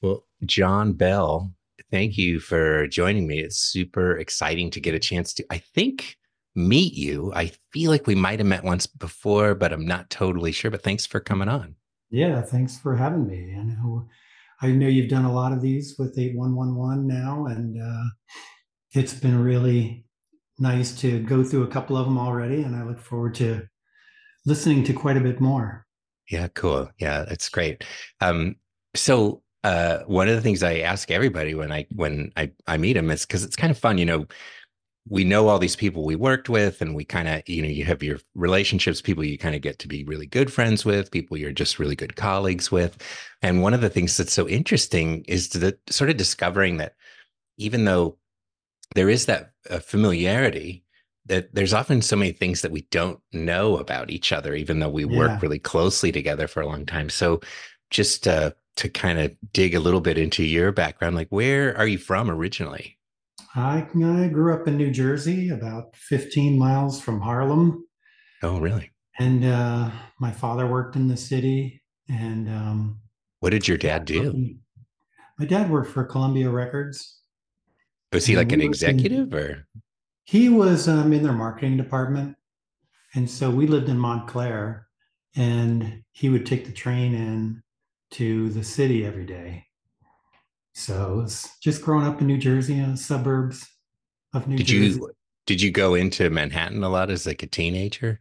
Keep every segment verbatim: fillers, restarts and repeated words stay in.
Well, John Bell, thank you for joining me. It's super exciting to get a chance to, I think, meet you. I feel like we might have met once before, but I'm not totally sure. But thanks for coming on. Yeah, thanks for having me. I know I know you've done a lot of these with eight one one one now, and uh, it's been really nice to go through a couple of them already, and I look forward to listening to quite a bit more. Yeah, cool. Yeah, it's great. Um, so uh, one of the things I ask everybody when I when I, I meet them is because it's kind of fun, you know, we know all these people we worked with and we kind of, you know, you have your relationships, people you kind of get to be really good friends with, people you're just really good colleagues with. And one of the things that's so interesting is to sort of discovering that even though there is that uh, familiarity, that there's often so many things that we don't know about each other, even though we work Yeah, really closely together for a long time. So just uh, to kind of dig a little bit into your background, like where are you from originally? I, I grew up in New Jersey, about fifteen miles from Harlem, Oh, really? and uh, my father worked in the city, and um, What did your yeah, dad I grew up do? in- my dad worked for Columbia Records, Was he and like we an lived in. executive or? He was um, in their marketing department. And so we lived in Montclair, and he would take the train in to the city every day. So it was just growing up in New Jersey, in the suburbs of New Did Jersey. you did you go into Manhattan a lot as like a teenager?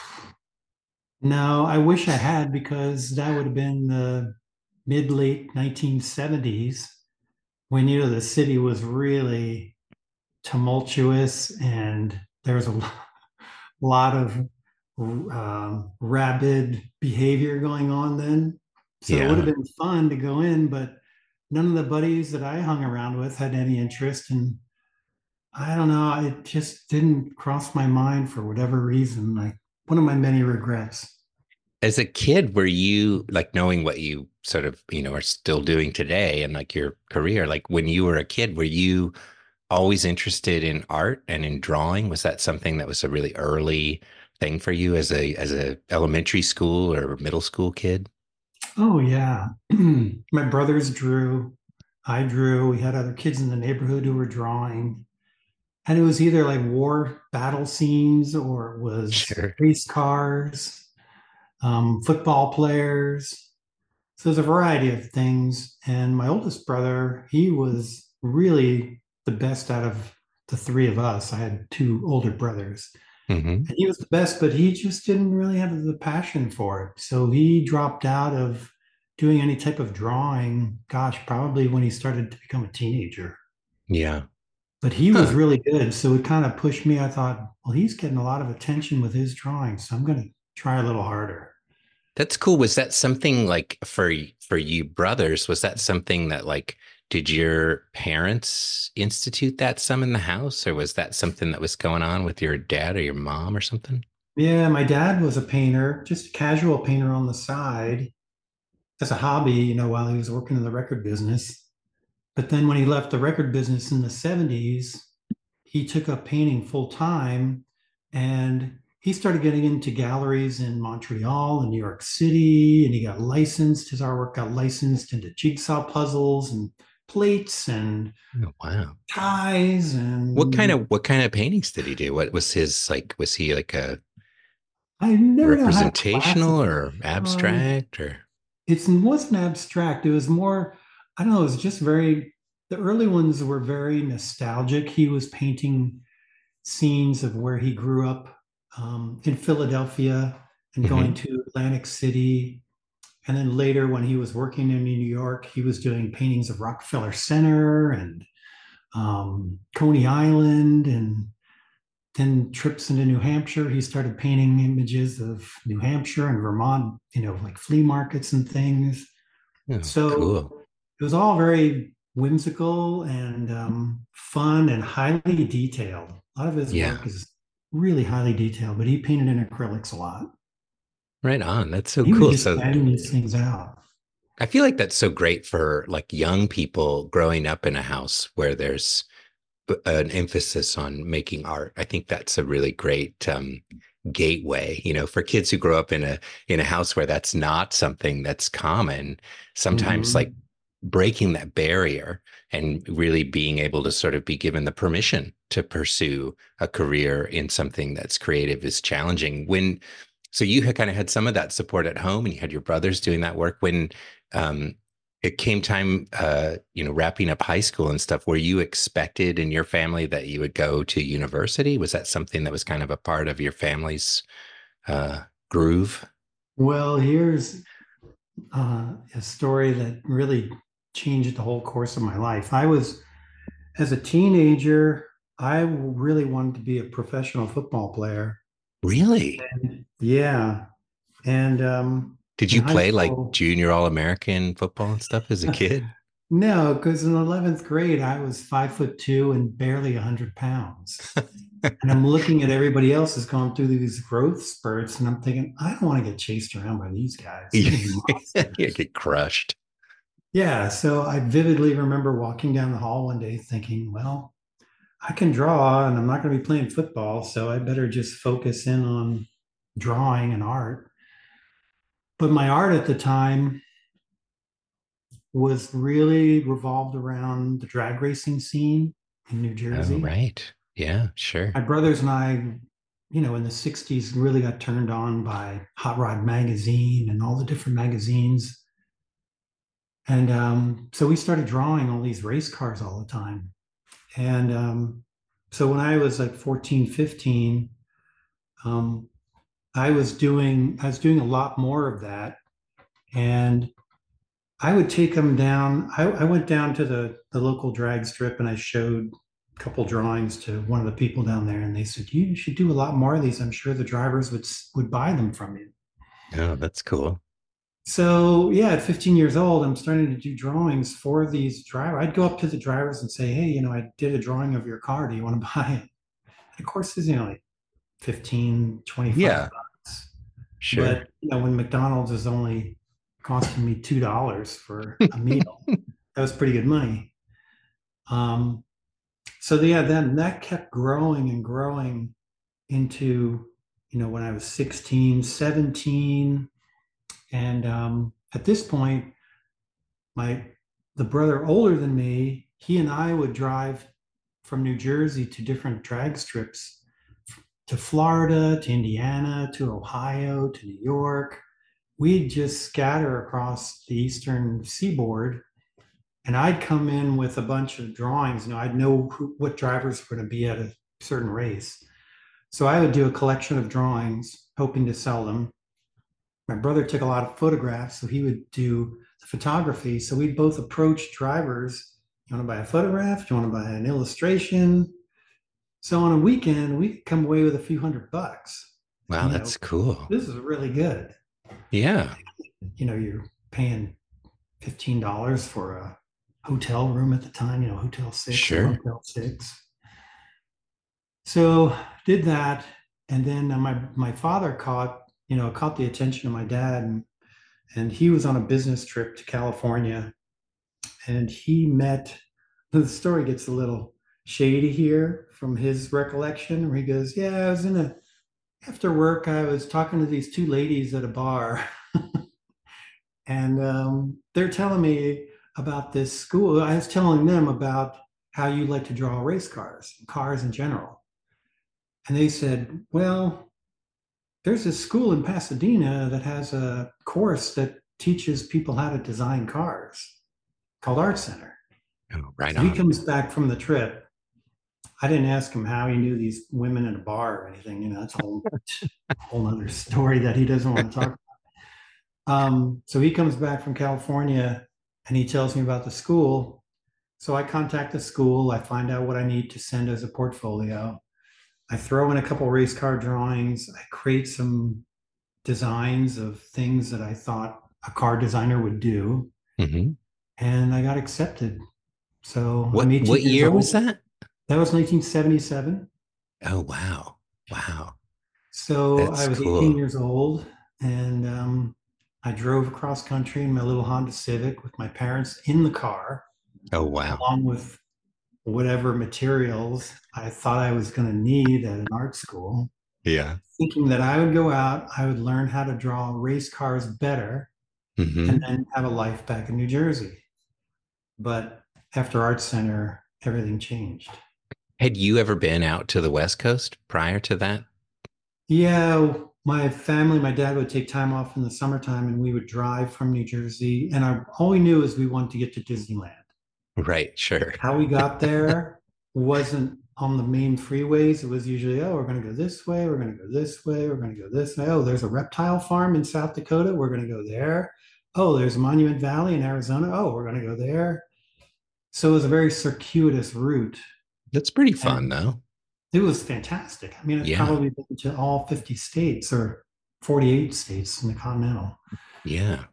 No, I wish I had because that would have been the mid late nineteen seventies when you know the city was really tumultuous and there was a lot of um, rabid behavior going on then. So it would have Yeah. been fun to go in, but none of the buddies that I hung around with had any interest. And I don't know, it just didn't cross my mind for whatever reason. Like one of my many regrets. As a kid, were you like knowing what you sort of, you know, are still doing today and like your career, like when you were a kid, were you always interested in art and in drawing? Was that something that was a really early thing for you as a as a elementary school or middle school kid? Oh, yeah. My brothers drew. I drew. We had other kids in the neighborhood who were drawing. And it was either like war battle scenes or it was Sure. race cars, um, football players. So there's a variety of things. And my oldest brother, he was really the best out of the three of us. I had two older brothers. Hmm. And he was the best, but he just didn't really have the passion for it. So he dropped out of doing any type of drawing, gosh, probably when he started to become a teenager. Yeah. But he was Huh. really good. So it kind of pushed me. I thought, well, he's getting a lot of attention with his drawing. So I'm going to try a little harder. That's cool. Was that something like for for you brothers? Was that something that like did your parents institute that some in the house, or was that something that was going on with your dad or your mom or something? Yeah, my dad was a painter, just a casual painter on the side as a hobby, you know, while he was working in the record business. But then when he left the record business in the seventies, he took up painting full time and he started getting into galleries in Montreal and New York City. And he got licensed. His artwork got licensed into jigsaw puzzles and plates and Oh, wow. ties. What kind And of what kind of paintings did he do? What was his like? Was he like a I never know how to representational classify or it. Um, abstract or? it wasn't abstract. It was more, I don't know, it was just very, the early ones were very nostalgic. He was painting scenes of where he grew up um, in Philadelphia and going Hmm. to Atlantic City. And then later, when he was working in New York, he was doing paintings of Rockefeller Center and um, Coney Island, and then trips into New Hampshire. He started painting images of New Hampshire and Vermont, you know, like flea markets and things. Oh, So cool. it was all very whimsical and um, fun and highly detailed. A lot of his Yeah. work is really highly detailed, but he painted in acrylics a lot. Right on. That's so He would cool. just So bang these things out. I feel like that's so great for like young people growing up in a house where there's an emphasis on making art. I think that's a really great um, gateway, you know, for kids who grow up in a in a house where that's not something that's common. Sometimes like Mhm. breaking that barrier and really being able to sort of be given the permission to pursue a career in something that's creative is challenging. When so you had kind of had some of that support at home, and you had your brothers doing that work. When um, it came time, uh, you know, wrapping up high school and stuff, were you expected in your family that you would go to university? Was that something that was kind of a part of your family's uh, groove? Well, here's uh, a story that really changed the whole course of my life. I was, as a teenager, I really wanted to be a professional football player. Really? Yeah. And um, Did in you high play like school, junior All-American football and stuff as a kid? no, because in eleventh grade, I was five foot two and barely one hundred pounds. And I'm looking at everybody else has gone through these growth spurts, and I'm thinking, I don't want to get chased around by these guys. They're gonna be You monsters. get crushed. Yeah, so I vividly remember walking down the hall one day thinking, well, I can draw and I'm not going to be playing football, so I better just focus in on drawing and art. But my art at the time was really revolved around the drag racing scene in New Oh, Jersey. right. Yeah, sure. My brothers and I, you know, in the sixties really got turned on by Hot Rod Magazine and all the different magazines. And um, so we started drawing all these race cars all the time. And um, so when I was like fourteen, fifteen, um, I was doing I was doing a lot more of that. And I would take them down. I, I went down to the, the local drag strip and I showed a couple drawings to one of the people down there, and they said, you should do a lot more of these. I'm sure the drivers would would buy them from you. Oh, that's cool. So yeah, at fifteen years old, I'm starting to do drawings for these drivers. I'd go up to the drivers and say, hey, you know, I did a drawing of your car. Do you want to buy it? And of course, it's, you know, like fifteen, twenty-five Yeah, bucks. sure. But you know, when McDonald's is only costing me two dollars for a meal, that was pretty good money. Um, so yeah, then that kept growing and growing into, you know, when I was sixteen, seventeen. And um, at this point, my the brother older than me, he and I would drive from New Jersey to different drag strips, to Florida, to Indiana, to Ohio, to New York. We'd just scatter across the eastern seaboard, and I'd come in with a bunch of drawings. You know, I'd know who, what drivers were going to be at a certain race. So I would do a collection of drawings, hoping to sell them. My brother took a lot of photographs, so he would do the photography. So we'd both approach drivers. You want to buy a photograph? Do you want to buy an illustration? So on a weekend, we could come away with a few hundred bucks. Wow, And, you know, that's cool. this is really good. Yeah, You know, you're paying fifteen dollars for a hotel room at the time, you know, Hotel Six or sure. Motel Six. So did that, and then uh, my my father caught you know caught the attention of my dad, and, and he was on a business trip to California, and he met. The story gets a little shady here from his recollection, where he goes, "Yeah, I was in a after work. I was talking to these two ladies at a bar, and um, they're telling me about this school. I was telling them about how you like to draw race cars, cars in general." And they said, well, there's this school in Pasadena that has a course that teaches people how to design cars called Art Center. Oh, right So he on. comes back from the trip. I didn't ask him how he knew these women in a bar or anything. You know, that's a whole, whole other story that he doesn't want to talk about. Um, so he comes back from California and he tells me about the school. So I contact the school. I find out what I need to send as a portfolio. I throw in a couple race car drawings. I create some designs of things that I thought a car designer would do, Hmm. and I got accepted. So I'm What eighteen what years year was old. that? That was nineteen seventy-seven. Oh, wow. Wow. So I That's was eighteen cool. years old, and um, I drove across country in my little Honda Civic with my parents in the car, Oh, wow. along with whatever materials I thought I was going to need at an art school, Yeah. thinking that I would go out, I would learn how to draw race cars better, and Hmm. then have a life back in New Jersey. But after Art Center, everything changed. Had you ever been out to the West Coast prior to that? Yeah, my family, my dad would take time off in the summertime and we would drive from New Jersey. And I, all we knew is we wanted to get to Disneyland. Right, sure. How we got there wasn't on the main freeways. It was usually, oh, we're going to go this way, we're going to go this way, we're going to go this way. Oh, there's a reptile farm in South Dakota. We're going to go there. Oh, there's Monument Valley in Arizona. Oh, we're going to go there. So it was a very circuitous route. That's pretty fun And though. it was fantastic. I mean, it's Yeah, probably been to all fifty states or forty-eight states in the continental. yeah.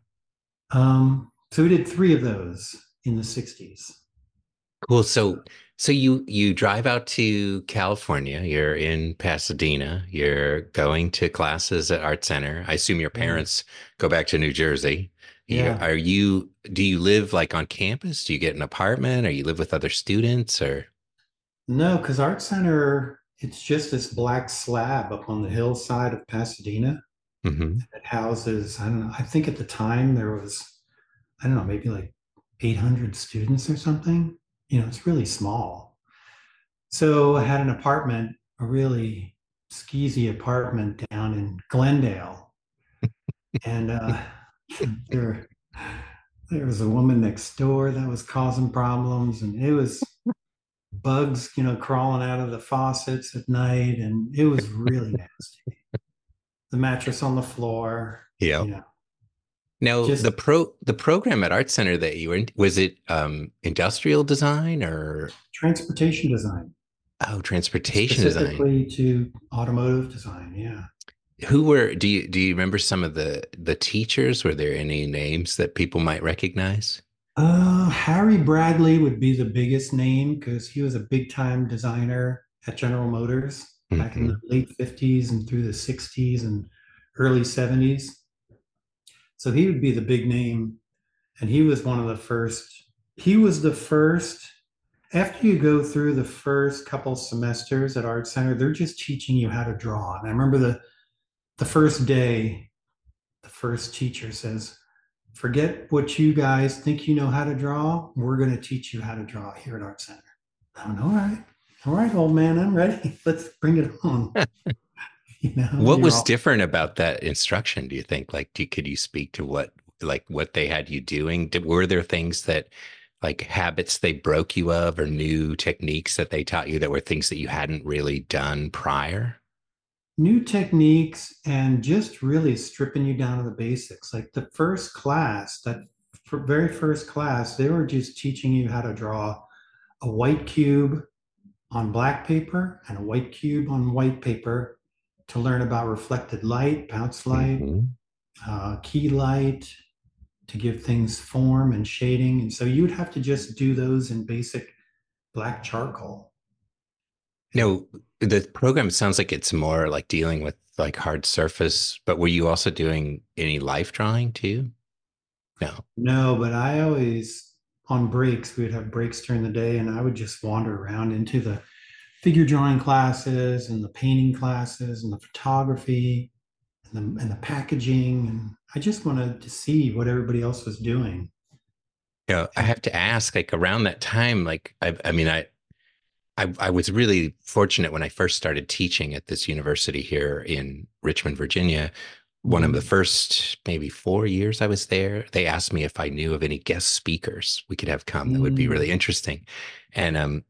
Um, so we did three of those in the sixties. Cool. So so you you drive out to California, you're in Pasadena, you're going to classes at Art Center. I assume your Yeah. parents go back to New Jersey. You Yeah. are you do you live like on campus? Do you get an apartment or you live with other students or No, because Art Center, it's just this black slab up on the hillside of Pasadena. Mhm. It houses, I don't know, I think at the time there was, I don't know, maybe like eight hundred students or something. You know, it's really small. So I had an apartment, a really skeezy apartment down in Glendale. And uh, there, there was a woman next door that was causing problems. And it was bugs, you know, crawling out of the faucets at night. And it was really nasty. The mattress on the floor, Yeah. you know, Now, the just pro the program at Art Center that you were in, was it um industrial design or transportation design, oh, transportation design? specifically to automotive design. Yeah. Who were do you do you remember some of the the teachers? Were there any names that people might recognize? Uh, Harry Bradley would be the biggest name because he was a big time designer at General Motors back in the Hmm. late fifties and through the sixties and early seventies. So he would be the big name. And he was one of the first, he was the first. After you go through the first couple semesters at Art Center, they're just teaching you how to draw. And I remember the the first day, the first teacher says, forget what you guys think you know how to draw. We're going to teach you how to draw here at Art Center. I went, all right, all right, old man, I'm ready. Let's bring it on. You know, and What you're was all different about that instruction, do you think? Like, do, could you speak to what like what they had you doing? Did, were there things that like habits they broke you of or new techniques that they taught you that were things that you hadn't really done prior? new techniques and just really stripping you down to the basics. Like the first class, that very first class, they were just teaching you how to draw a white cube on black paper and a white cube on white paper to learn about reflected light, bounce light, Hmm. uh, key light, to give things form and shading. And so you would have to just do those in basic black charcoal. No, the program sounds like it's more like dealing with like hard surface, but were you also doing any life drawing too? No. No, but I always, on breaks, we would have breaks during the day, and I would just wander around into the figure drawing classes and the painting classes and the photography and the, and the packaging. And I just wanted to see what everybody else was doing. You know, I And have to ask, like around that time, like I, I mean, I, I, I was really fortunate when I first started teaching at this university here in Richmond, Virginia. One of the mm, first maybe four years I was there, they asked me if I knew of any guest speakers we could have come that would be really mm, interesting. And um,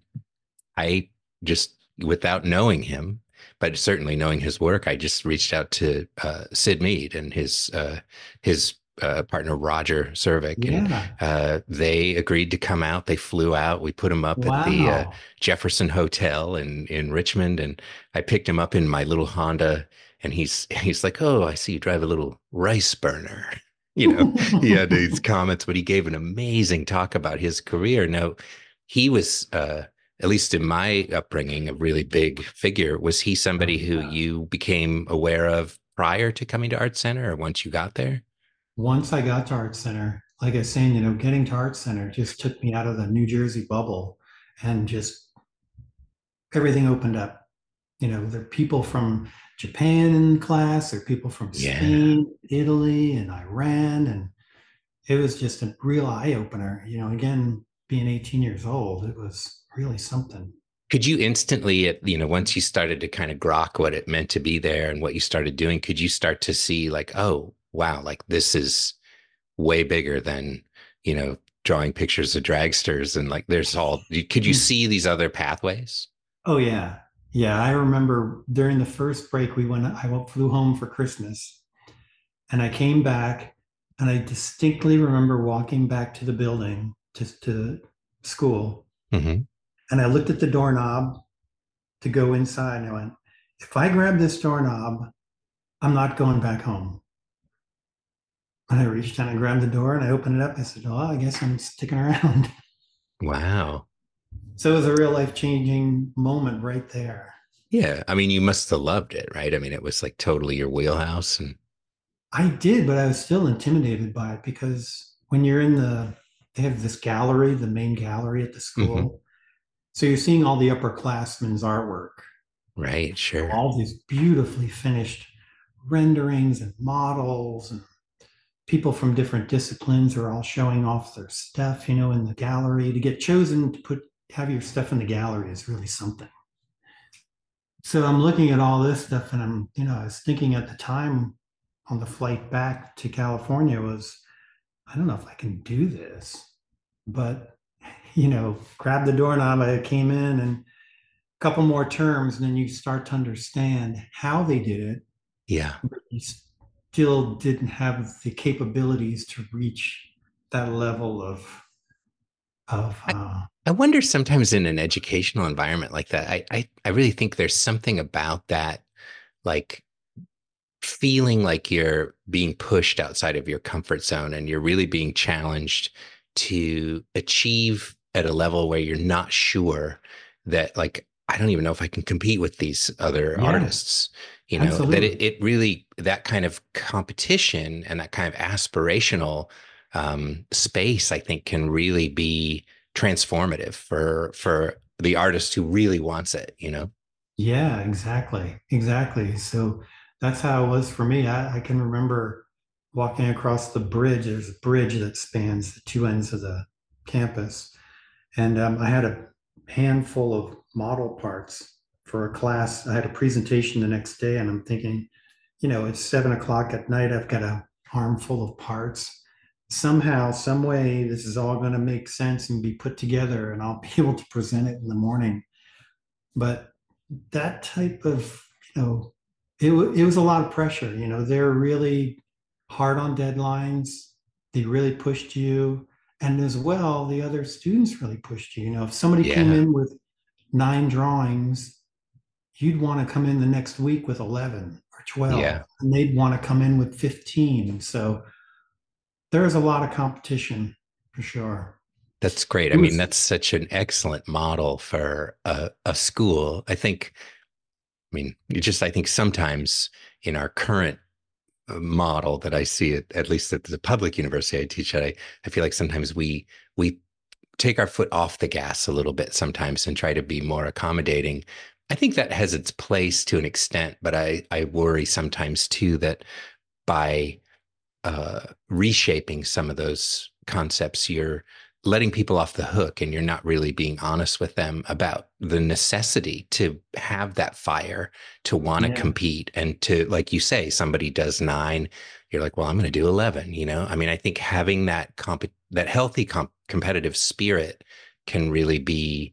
I just, without knowing him, but certainly knowing his work, I just reached out to uh, Sid Mead and his uh, his uh, partner Roger Cervic, and yeah. uh, they agreed to come out. They flew out. We put him up at the uh, Wow. Jefferson Hotel in in Richmond, and I picked him up in my little Honda. And he's he's like, "Oh, I see you drive a little rice burner." You know, he had these comments, but he gave an amazing talk about his career. Now, he was uh, at least in my upbringing, a really big figure. Was he Oh, somebody who yeah. you became aware of prior to coming to Art Center or once you got there? Once I got to Art Center, like I was saying, you know, getting to Art Center just took me out of the New Jersey bubble and just everything opened up. You know, there are people from Japan in class, there are people from Yeah. Spain, Italy, and Iran, and it was just a real eye opener. You know, again, being eighteen years old, it was really something. Could you instantly, at you know, once you started to kind of grok what it meant to be there and what you started doing, could you start to see like, oh, wow, like this is way bigger than, you know, drawing pictures of dragsters and like there's all, could you see these other pathways? Oh yeah. Yeah. I remember during the first break we went, I went, flew home for Christmas and I came back and I distinctly remember walking back to the building to, to school. Hmm. And I looked at the doorknob to go inside and I went, if I grab this doorknob, I'm not going back home. And I reached down and grabbed the door and I opened it up. I said, oh, I guess I'm sticking around. Wow. So it was a real life changing moment right there. Yeah. I mean, you must have loved it, right? I mean, it was like totally your wheelhouse and I did, but I was still intimidated by it because when you're in the, they have this gallery, the main gallery at the hmm. school. So you're seeing all the upperclassmen's artwork, Right. Sure. all these beautifully finished renderings and models, and people from different disciplines are all showing off their stuff, you know, in the gallery. To get chosen to put, have your stuff in the gallery is really something. So I'm looking at all this stuff and I'm, you know, I was thinking at the time on the flight back to California was, I don't know if I can do this, but you know, grab the doorknob. I came in and a couple more terms, and then you start to understand how they did it. Yeah. But you still didn't have the capabilities to reach that level of of I, uh, I wonder sometimes in an educational environment like that, I, I, I really think there's something about that, like feeling like you're being pushed outside of your comfort zone and you're really being challenged to achieve at a level where you're not sure that like I don't even know if I can compete with these other yeah, artists, you know, that absolutely. it, it really that kind of competition and that kind of aspirational um, space, I think can really be transformative for for the artist who really wants it, you know? Yeah, exactly. Exactly. So that's how it was for me. I, I can remember walking across the bridge. There's a bridge that spans the two ends of the campus. And um, I had a handful of model parts for a class. I had a presentation the next day, and I'm thinking, you know, it's seven o'clock at night. I've got a armful of parts. Somehow, some way, this is all going to make sense and be put together, and I'll be able to present it in the morning. But that type of, you know, it, it was a lot of pressure. You know, they're really hard on deadlines. They really pushed you. And as well, the other students really pushed you. You know, if somebody came Yeah. in with nine drawings, you'd want to come in the next week with eleven or twelve, Yeah. and they'd want to come in with fifteen. So there is a lot of competition for sure. That's great. I It mean, was, that's such an excellent model for a, a school. I think, I mean, you just, I think sometimes in our current uh, model that I see it, at least at the public university I teach at, I, I feel like sometimes we, we take our foot off the gas a little bit sometimes and try to be more accommodating. I think that has its place to an extent, but I, I worry sometimes too that by uh, reshaping some of those concepts, you're letting people off the hook and you're not really being honest with them about the necessity to have that fire, to want to yeah, compete and to, like you say, somebody does nine, you're like, well, I'm going to do eleven, you know? I mean, I think having that comp that healthy comp competitive spirit can really be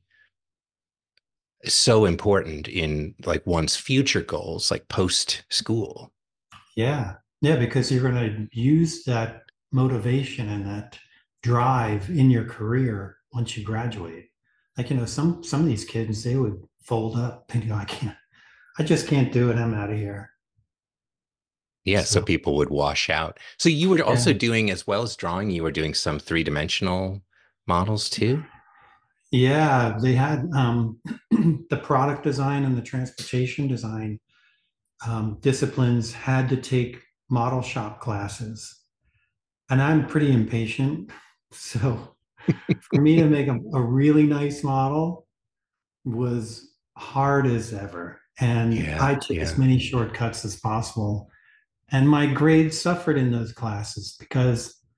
so important in like one's future goals, like post school. yeah, yeah, because you're going to use that motivation and that drive in your career once you graduate. Like, you know, some some of these kids, they would fold up and go, I can't, I just can't do it. I'm out of here. Yeah, so So people would wash out. So you were also yeah, doing, as well as drawing, you were doing some three-dimensional models too? yeah, they had um, the product design and the transportation design um, disciplines had to take model shop classes, and I'm pretty impatient. So for me to make a, a really nice model was hard as ever. And Yeah, I took as yeah. many shortcuts as possible. And my grades suffered in those classes because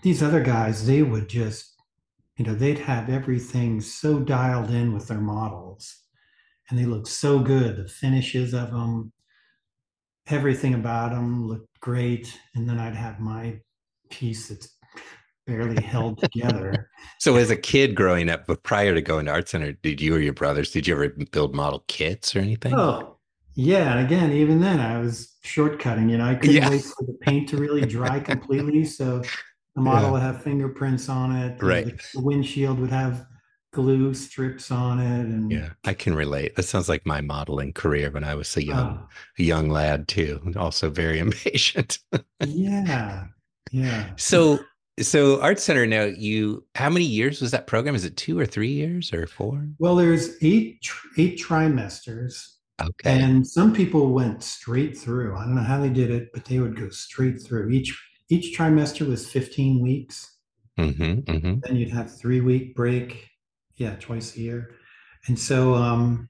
these other guys, they would just, you know, they'd have everything so dialed in with their models and they looked so good. The finishes of them, everything about them looked great. And then I'd have my piece that's barely held together. So as a kid growing up, but prior to going to Art Center, did you or your brothers, did you ever build model kits or anything? Oh, yeah. And again, even then, I was shortcutting. You know, I couldn't Yeah. wait for the paint to really dry completely. So the model Yeah. would have fingerprints on it. You know, Right. the, the windshield would have glue strips on it. And Yeah, I can relate. That sounds like my modeling career when I was a young, uh, a young lad too, and also very impatient. yeah, yeah. So, so Art Center now, you, how many years was that program? Is it two or three years or four? Well, there's eight tr- eight trimesters, Okay. and some people went straight through. I don't know how they did it, but they would go straight through. Each each trimester was fifteen weeks. Mm-hmm. Mm-hmm. Then you'd have three week break, yeah, twice a year. And so um,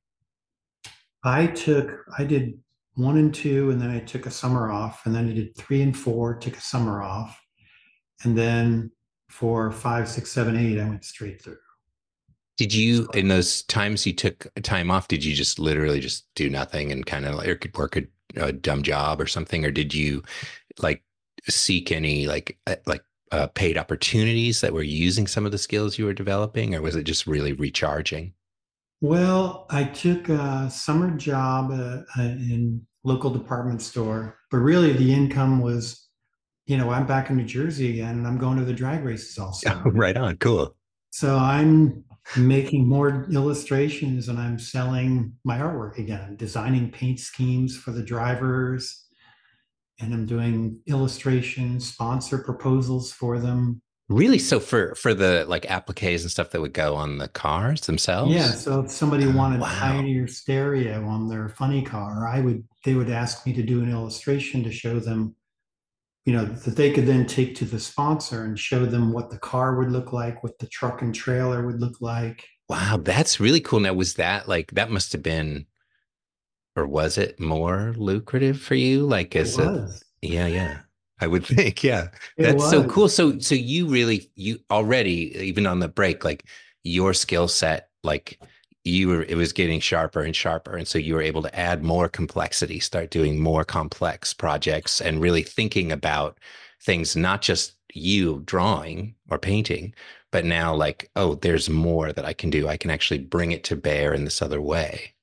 I took, I did one and two, and then I took a summer off, and then I did three and four, took a summer off, and then for five, six, seven, eight, I went straight through. Did you, So, in those times you took time off, did you just literally just do nothing and kind of like work a, a dumb job or something? Or did you like seek any like, uh, like, uh, paid opportunities that were using some of the skills you were developing, or was it just really recharging? well, I took a summer job uh, uh, in local department store, but really the income was, you know, I'm back in New Jersey again, and I'm going to the drag races all summer. Right on. Cool. So I'm making more illustrations and I'm selling my artwork again, designing paint schemes for the drivers, and I'm doing illustrations, sponsor proposals for them. Really? So for for the like appliques and stuff that would go on the cars Yeah, themselves? so if somebody Oh, wanted wow. Pioneer stereo on their funny car, I would they would ask me to do an illustration to show them, you know, that they could then take to the sponsor and show them what the car would look like, what the truck and trailer would look like. Wow, that's really cool. Now, was that like that must have been, or was it more lucrative for you? Like It as a, was. yeah, yeah. I would think, yeah. It That's so cool. was. So so you really you already, even on the break, like your skill set, like you were it was getting sharper and sharper. And so you were able to add more complexity, start doing more complex projects and really thinking about things, not just you drawing or painting, but now like, oh, there's more that I can do. I can actually bring it to bear in this other way.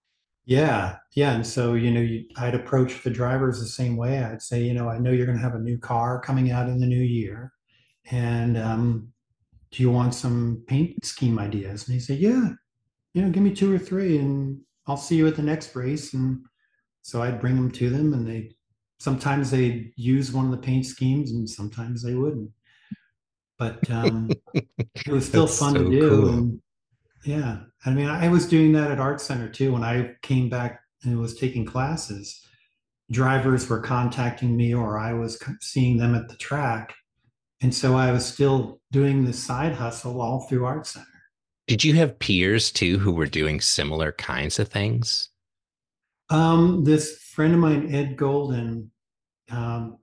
Yeah, yeah. And so, you know, you, I'd approach the drivers the same way. I'd say, you know, I know you're going to have a new car coming out in the new year. And um, do you want some paint scheme ideas? And he said, yeah, you know, give me two or three and I'll see you at the next race. And so I'd bring them to them and they sometimes they'd use one of the paint schemes and sometimes they wouldn't. But um, it was still That's fun to so do. cool. And yeah, I mean, I was doing that at Art Center too when I came back and was taking classes. Drivers were contacting me or I was seeing them at the track. And so I was still doing this side hustle all through Art Center. Did you have peers too who were doing similar kinds of things? Um, this friend of mine, Ed Golden, um,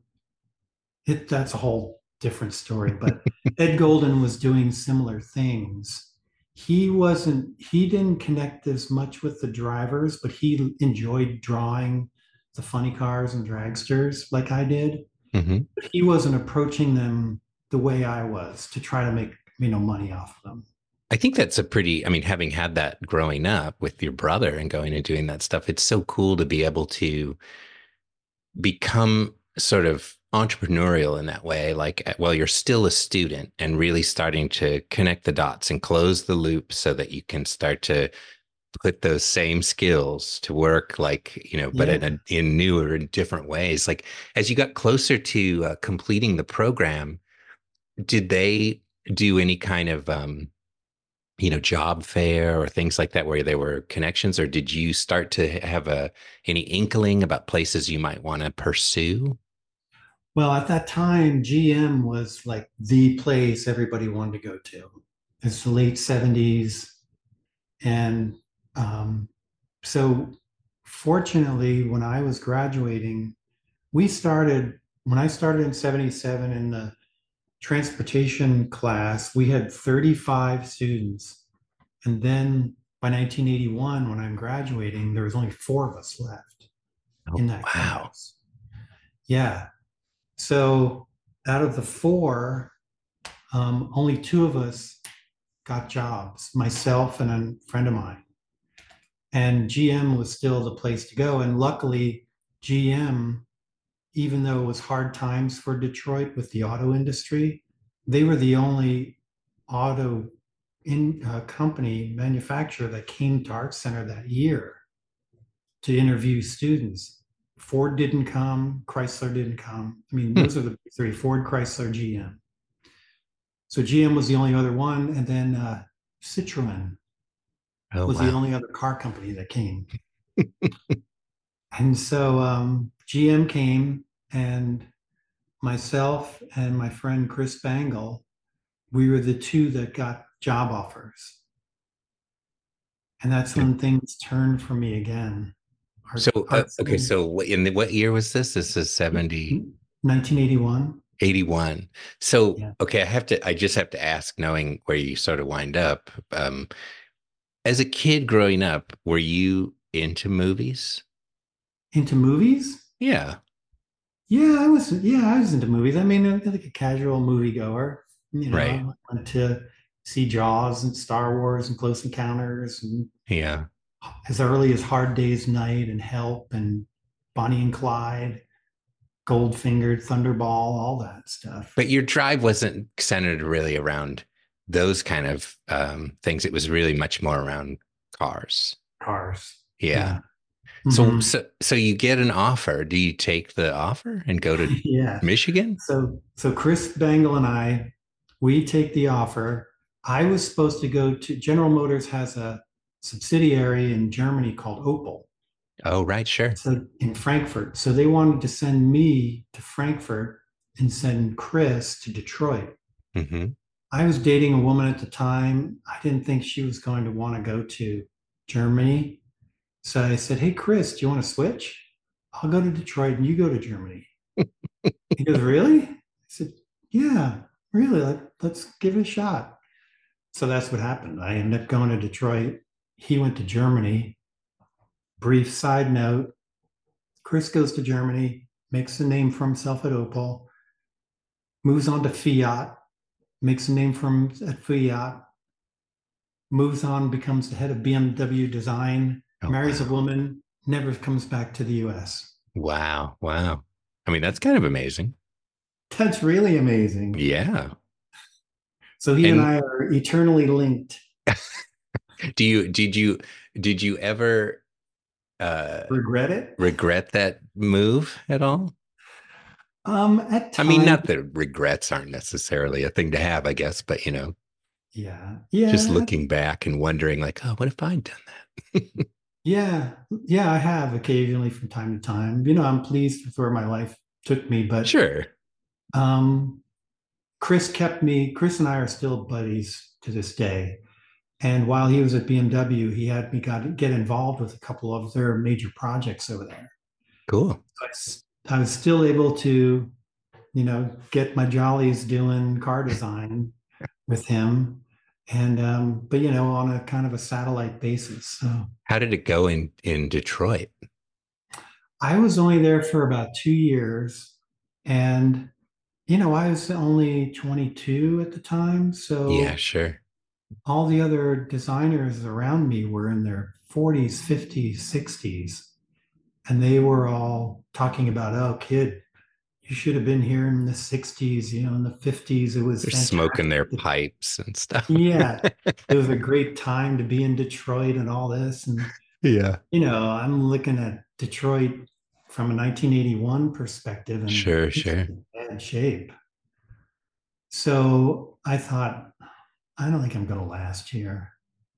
it, that's a whole different story, but Ed Golden was doing similar things. He wasn't, he didn't connect as much with the drivers, but he enjoyed drawing the funny cars and dragsters like I did. Hmm. But he wasn't approaching them the way I was to try to make, you know, money off of them. I think that's a pretty, I mean, having had that growing up with your brother and going and doing that stuff, it's so cool to be able to become sort of entrepreneurial in that way. Like, uh, well, you're still a student and really starting to connect the dots and close the loop so that you can start to put those same skills to work, like, you know, but in Yeah. a, in newer and different ways. Like, as you got closer to uh, completing the program, did they do any kind of, um, you know, job fair or things like that where there were connections, or did you start to have a any inkling about places you might want to pursue? Well, at that time, G M was like the place everybody wanted to go to. It's the late seventies. And um, so, fortunately, when I was graduating, we started, when I started in seventy-seven in the transportation class, we had thirty-five students. And then by nineteen eighty-one, when I'm graduating, there was only four of us left Oh, in that wow. class. Yeah. So out of the four, um, only two of us got jobs, myself and a friend of mine. And G M was still the place to go. And luckily, G M, even though it was hard times for Detroit with the auto industry, they were the only auto in uh, company manufacturer that came to Art Center that year to interview students. Ford didn't come, Chrysler didn't come. I mean, Hmm. those are the three: Ford, Chrysler, G M. So G M was the only other one, and then uh, Citroen Oh, was the wow. only other car company that came. And so um, G M came, and myself and my friend Chris Bangle, we were the two that got job offers. And that's when things turned for me again. Art, So, uh, art okay. center, So what- in the, what year was this? This is seventy, nineteen eighty-one. eighty-one. So, Yeah. okay, I have to, I just have to ask, knowing where you sort of wind up. Um, as a kid growing up, were you into movies? Into movies? Yeah. Yeah, I was. Yeah, I was into movies. I mean, I'm like a casual moviegoer. You know, Right. I went to see Jaws and Star Wars and Close Encounters, and Yeah. as early as Hard Day's Night and Help and Bonnie and Clyde, Goldfinger, Thunderball, all that stuff. But your drive wasn't centered really around those kind of um, things. It was really much more around cars. Cars. Yeah. Yeah. So, Hmm. so, so you get an offer. Do you take the offer and go to Yeah. Michigan? So, so Chris Bangle and I, we take the offer. I was supposed to go to General Motors has a subsidiary in Germany called Opel. Oh, right. Sure. So in Frankfurt. So they wanted to send me to Frankfurt and send Chris to Detroit. Hmm. I was dating a woman at the time. I didn't think she was going to want to go to Germany. So I said, "Hey, Chris, do you want to switch? I'll go to Detroit and you go to Germany." He goes, "Really?" I said, "Yeah, really. Let, let's give it a shot." So that's what happened. I ended up going to Detroit. He went to Germany. Brief side note: Chris goes to Germany, makes a name for himself at Opel, moves on to Fiat, makes a name for him at Fiat, moves on, becomes the head of B M W design, Oh, marries a wow. woman, never comes back to the U S. Wow. Wow. I mean, that's kind of amazing. That's really amazing. Yeah. So he and And I are eternally linked. do you, did you, did you ever uh, Regret it? regret that move at all? Um, at I mean, times, not that regrets aren't necessarily a thing to have, I guess, but you know, yeah, just yeah, looking back and wondering, like, oh, what if I'd done that? yeah, yeah. I have occasionally from time to time. You know, I'm pleased with where my life took me, but Sure. um, Chris kept me. Chris and I are still buddies to this day. And while he was at B M W, he had me got get involved with a couple of their major projects over there. Cool. I, s- I was still able to, you know, get my jollies doing car design with him, and um, but you know, on a kind of a satellite basis. So How did it go in in Detroit? I was only there for about two years, and you know, I was only twenty-two at the time, Yeah, so sure. all the other designers around me were in their forties, fifties, sixties, and they were all talking about, "Oh, kid, you should have been here in the sixties, you know, in the fifties. It was They're smoking their fantastic." pipes and stuff. Yeah, it was a great time to be in Detroit and all this. And, Yeah. you know, I'm looking at Detroit from a nineteen eighty-one perspective, and Sure, it's sure. in bad shape. So I thought, I don't think I'm going to last here.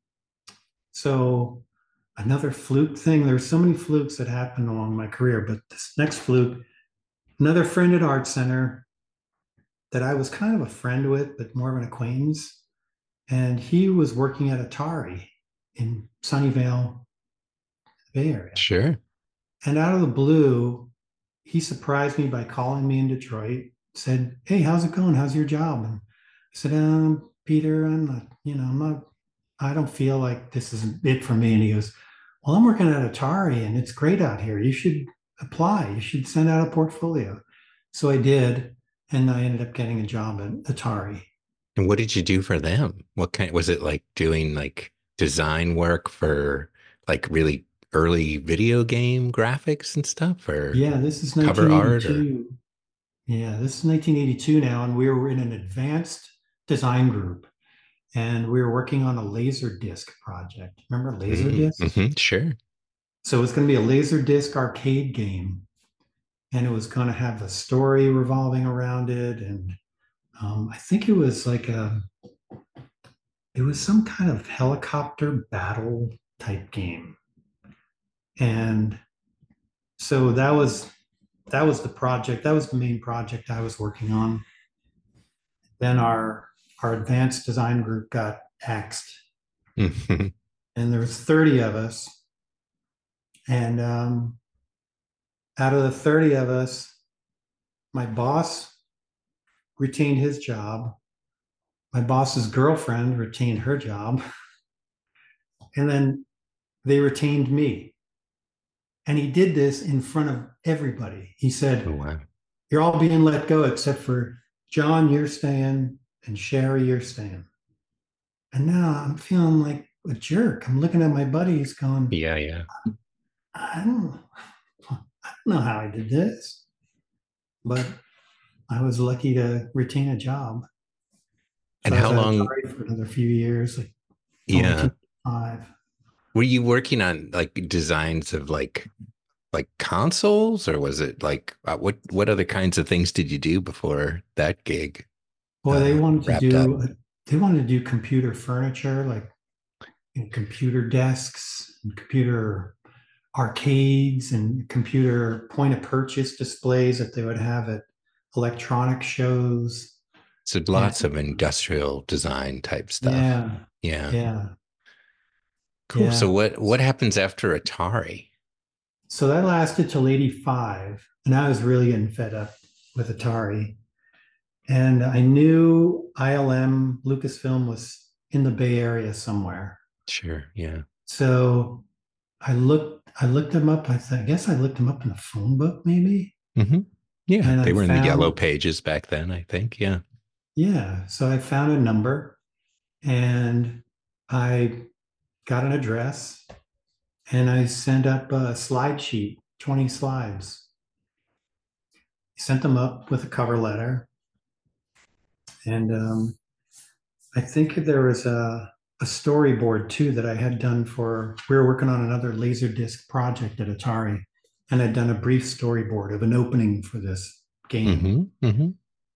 So another fluke thing. There's so many flukes that happened along my career, but this next fluke, another friend at Art Center that I was kind of a friend with, but more of an acquaintance. And he was working at Atari in Sunnyvale, Bay Area. Sure. And out of the blue, he surprised me by calling me in Detroit, said, "Hey, how's it going? How's your job?" And I said, um, "Peter, I'm not, you know, I'm not, I don't feel like this is it for me." And he goes, "Well, I'm working at Atari and it's great out here. You should apply. You should send out a portfolio." So I did, and I ended up getting a job at Atari. And what did you do for them? What kind was it like doing like design work for like really early video game graphics and stuff or Yeah, this is cover art or nineteen eighty-two. Yeah, this is nineteen eighty-two now, and we were in an advanced design group, and we were working on a laser disc project. Remember laser mm, discs? hmm sure. So it's going to be a laser disc arcade game, and it was going to have a story revolving around it. And um, I think it was like a, it was some kind of helicopter battle type game. And so that was that was the project. That was the main project I was working on. Then our our advanced design group got axed, Hmm. and there was thirty of us. And um, out of the thirty of us, my boss retained his job. My boss's girlfriend retained her job. And then they retained me. And he did this in front of everybody. He Oh, said, wow. "You're all being let go except for John, you're staying, and Sherry, you're staying." And now I'm feeling like a jerk. I'm looking at my buddies going, Yeah, yeah. I don't, I don't know how I did this, but I was lucky to retain a job. So And I was how at long, Atari for another few years, like till yeah, nineteen ninety-five. were you working on like designs of like like consoles or was it like uh, what what other kinds of things did you do before that gig Boy, they uh wanted to wrapped up? do they wanted to do computer furniture, like you know, computer desks and computer arcades and computer point of purchase displays that they would have at electronic shows. So And lots of industrial design type stuff. yeah, Yeah. yeah, Cool. So yeah. what what happens after Atari? So that lasted till eighty-five. And I was really getting fed up with Atari. And I knew I L M, Lucasfilm was in the Bay Area somewhere. Sure. Yeah. So I looked, I looked them up. I thought, I guess I looked them up in a phone book, maybe. Hmm. Yeah. And They I were in the yellow found, pages back then, I think. Yeah. yeah. So I found a number and I got an address and I sent up a slide sheet, twenty slides. Sent them up with a cover letter. And um, I think there was a, a storyboard too that I had done for, we were working on another Laserdisc project at Atari, and I'd done a brief storyboard of an opening for this game. Hmm. Hmm.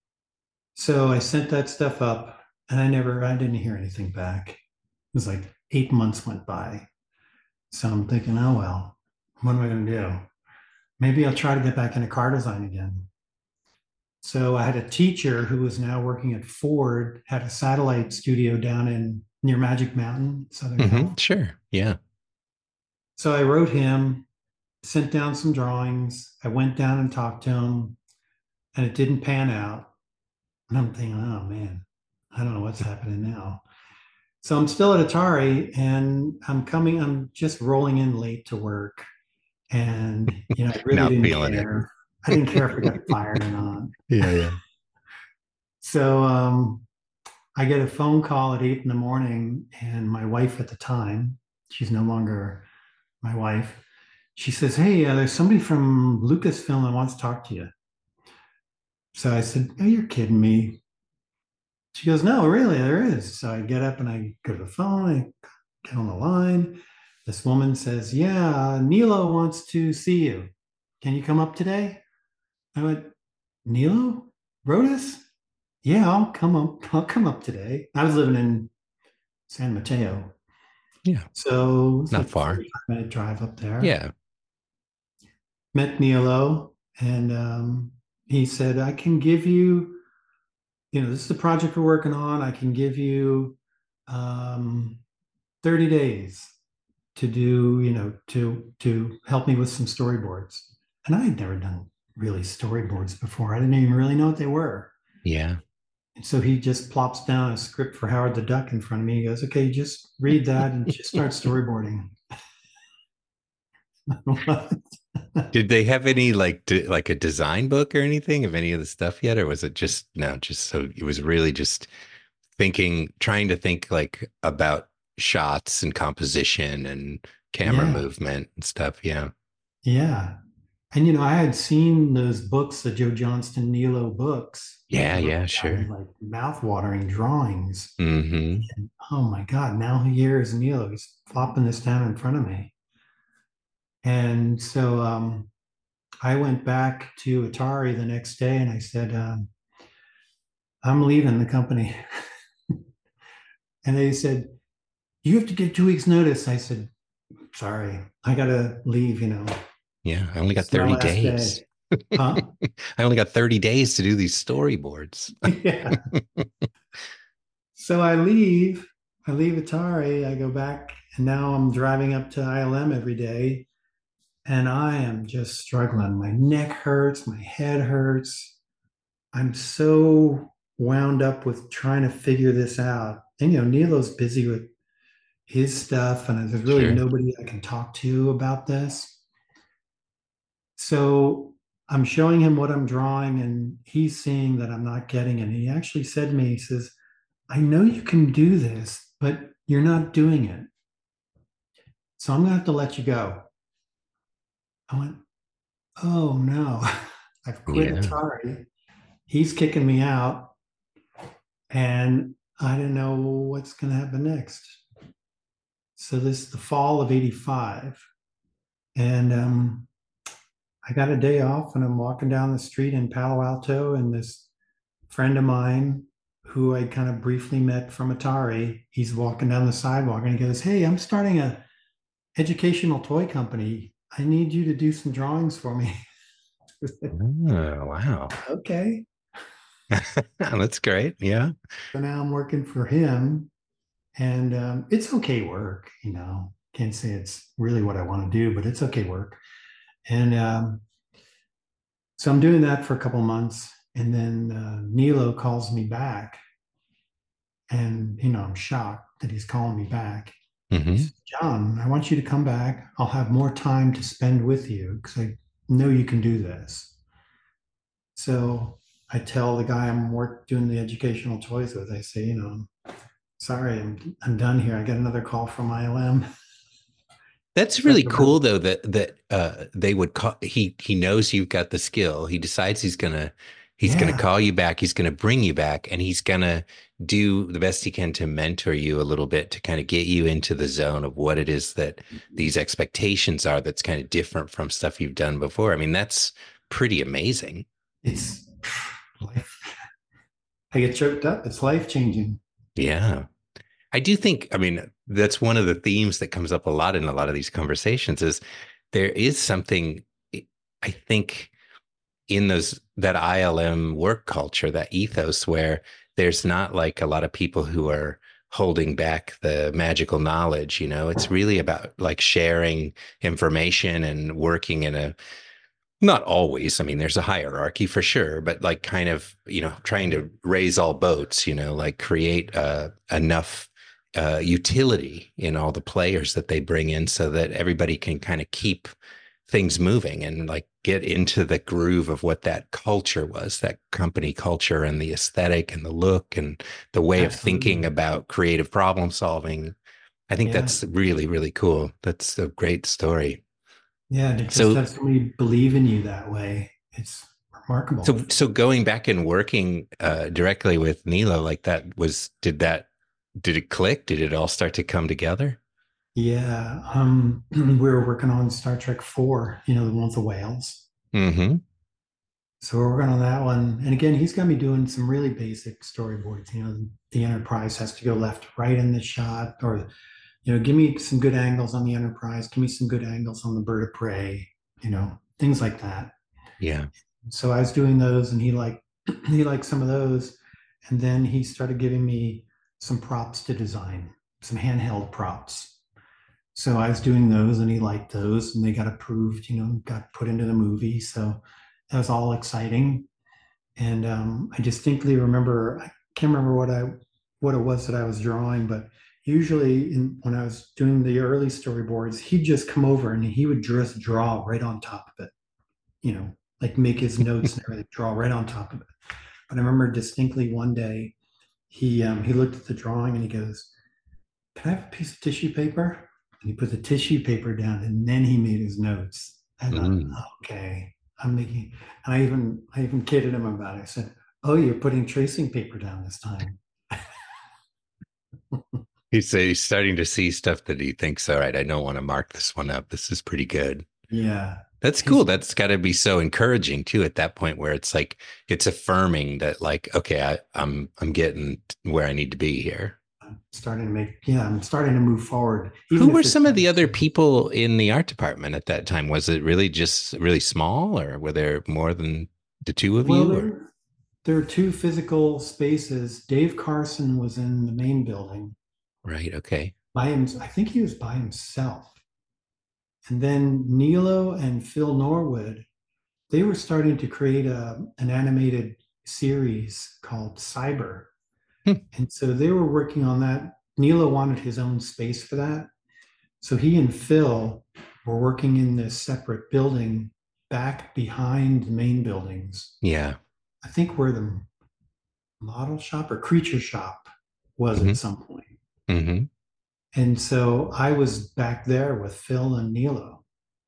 So I sent that stuff up and I never, I didn't hear anything back. It was like eight months went by. So I'm thinking, oh, well, what am I going to do? Maybe I'll try to get back into car design again. So I had a teacher who was now working at Ford, had a satellite studio down in near Magic Mountain, Southern Hmm. California. Sure. Yeah. So I wrote him, sent down some drawings. I went down and talked to him, and it didn't pan out. And I'm thinking, oh man, I don't know what's happening now. So I'm still at Atari, and I'm coming. I'm just rolling in late to work, and you know, I really Not didn't feeling it. care. I didn't care if I got fired or not. Yeah, yeah. So um, I get a phone call at eight in the morning, and my wife at the time, she's no longer my wife. She says, "Hey, uh, there's somebody from Lucasfilm that wants to talk to you." So I said, "Oh, you're kidding me." She goes, "No, really, there is." So I get up and I go to the phone, I get on the line. This woman says, "Yeah, Nilo wants to see you. Can you come up today?" I went, "Nilo? Rodas? Yeah, I'll come up. I'll come up today." I was living in San Mateo. Yeah. So it's Not like a far. forty-five minute drive up there. Yeah. Met Nilo, and um, he said, "I can give you, you know, this is the project we're working on. I can give you um, thirty days to do, you know, to to help me with some storyboards." And I had never done really storyboards before. I didn't even really know what they were. Yeah. And so he just plops down a script for Howard the Duck in front of me. He goes, okay, just read that and just start storyboarding. Did they have any like d like a design book or anything of any of the stuff yet, or was it just no, just so it was really just thinking, trying to think like about shots and composition and camera Yeah, movement and stuff. Yeah. yeah. And you know, I had seen those books, the Joe Johnston Nilo books, Yeah, and wrote yeah, down sure. like mouth-watering drawings. Hmm. And oh my God, now here is Nilo. He's flopping this down in front of me. And so um, I went back to Atari the next day and I said, um, I'm leaving the company. And they said, you have to give two weeks notice. I said, sorry, I gotta leave, you know. Yeah, I only got This is my thirty last day. days. Huh? I only got thirty days to do these storyboards. Yeah. So I leave, I leave Atari, I go back, and now I'm driving up to I L M every day, and I am just struggling. My neck hurts, my head hurts. I'm so wound up with trying to figure this out. And you know, Nilo's busy with his stuff, and there's really Sure. nobody I can talk to about this. So I'm showing him what I'm drawing, and he's seeing that I'm not getting it. And he actually said to me, he says, I know you can do this, but you're not doing it. So I'm gonna have to let you go. I went, oh no, I've quit Yeah. Atari. He's kicking me out, and I didn't know what's gonna happen next. So this is the fall of eighty-five. And um, I got a day off and I'm walking down the street in Palo Alto, and this friend of mine who I kind of briefly met from Atari, he's walking down the sidewalk and he goes, hey, I'm starting a educational toy company. I need you to do some drawings for me. Oh, wow. Okay. That's great. Yeah. So now I'm working for him, and um, it's okay work, you know. Can't say it's really what I want to do, but it's okay work. And um, so I'm doing that for a couple months, and then uh, Nilo calls me back, and you know I'm shocked that he's calling me back. He Hmm. says, John, I want you to come back. I'll have more time to spend with you because I know you can do this. So I tell the guy I'm work doing the educational toys with, I say, you know, sorry, I'm I'm done here. I got another call from I L M. That's So really cool though that that uh they would call he he knows you've got the skill. He decides he's gonna he's gonna yeah, call you back, he's gonna bring you back, and he's gonna do the best he can to mentor you a little bit to kind of get you into the zone of what it is that these expectations are that's kind of different from stuff you've done before. I mean, that's pretty amazing. it's life. I get choked up. It's life changing. Yeah. I do think, I mean, that's one of the themes that comes up a lot in a lot of these conversations is there is something, I think, in those that I L M work culture, that ethos where there's not like a lot of people who are holding back the magical knowledge, you know, it's really about like sharing information and working in a not always. I mean, there's a hierarchy for sure, but like kind of, you know, trying to raise all boats, you know, like create uh, enough uh, utility in all the players that they bring in so that everybody can kind of keep things moving and like get into the groove of what that culture was, that company culture and the aesthetic and the look and the way of thinking Absolutely. about creative problem solving. I think Yeah. that's really, really cool. That's a great story. Yeah. To just So have somebody believe in you that way. It's remarkable. So, so going back and working uh, directly with Nilo like that was, did that, did it click? Did it all start to come together? Yeah. Um, we were working on Star Trek four, you know, the one with the whales. Hmm. So we're working on that one. And again, he's got me doing some really basic storyboards. You know, the Enterprise has to go left, right in the shot, or, you know, give me some good angles on the Enterprise, give me some good angles on the bird of prey, you know, things like that. Yeah. So I was doing those and he liked he liked some of those. And then he started giving me some props to design, some handheld props. So I was doing those and he liked those and they got approved, you know, got put into the movie. So that was all exciting. And um, I distinctly remember, I can't remember what I what it was that I was drawing, but usually in, when I was doing the early storyboards, he'd just come over and he would just draw right on top of it, you know, like make his notes and everything, draw right on top of it. But I remember distinctly one day he um, he looked at the drawing and he goes, "Can I have a piece of tissue paper?" And he put the tissue paper down and then he made his notes. I thought, Mm. okay, I'm making, and I even I even kidded him about it. I said, "Oh, you're putting tracing paper down this time." He's, he's starting to see stuff that he thinks, all right, I don't want to mark this one up. This is pretty good. Yeah. That's cool. He's That's got to be so encouraging too at that point where it's like it's affirming that like, okay, I, I'm I'm getting where I need to be here. starting to make, yeah, I'm starting to move forward, Who even were if it's some of kind the of other slow. people in the art department at that time? Was it really just really small, or were there more than the two of Well, you? Or there, there are two physical spaces. Dave Carson was in the main building right? Okay. by him. I think he was by himself. And then Nilo and Phil Norwood, they were starting to create a, an animated series called Cyber. Hmm. And so they were working on that. Nilo wanted his own space for that. So he and Phil were working in this separate building back behind the main buildings. Yeah. I think where the model shop or creature shop was Hmm. at some point. Hmm. And so I was back there with Phil and Nilo.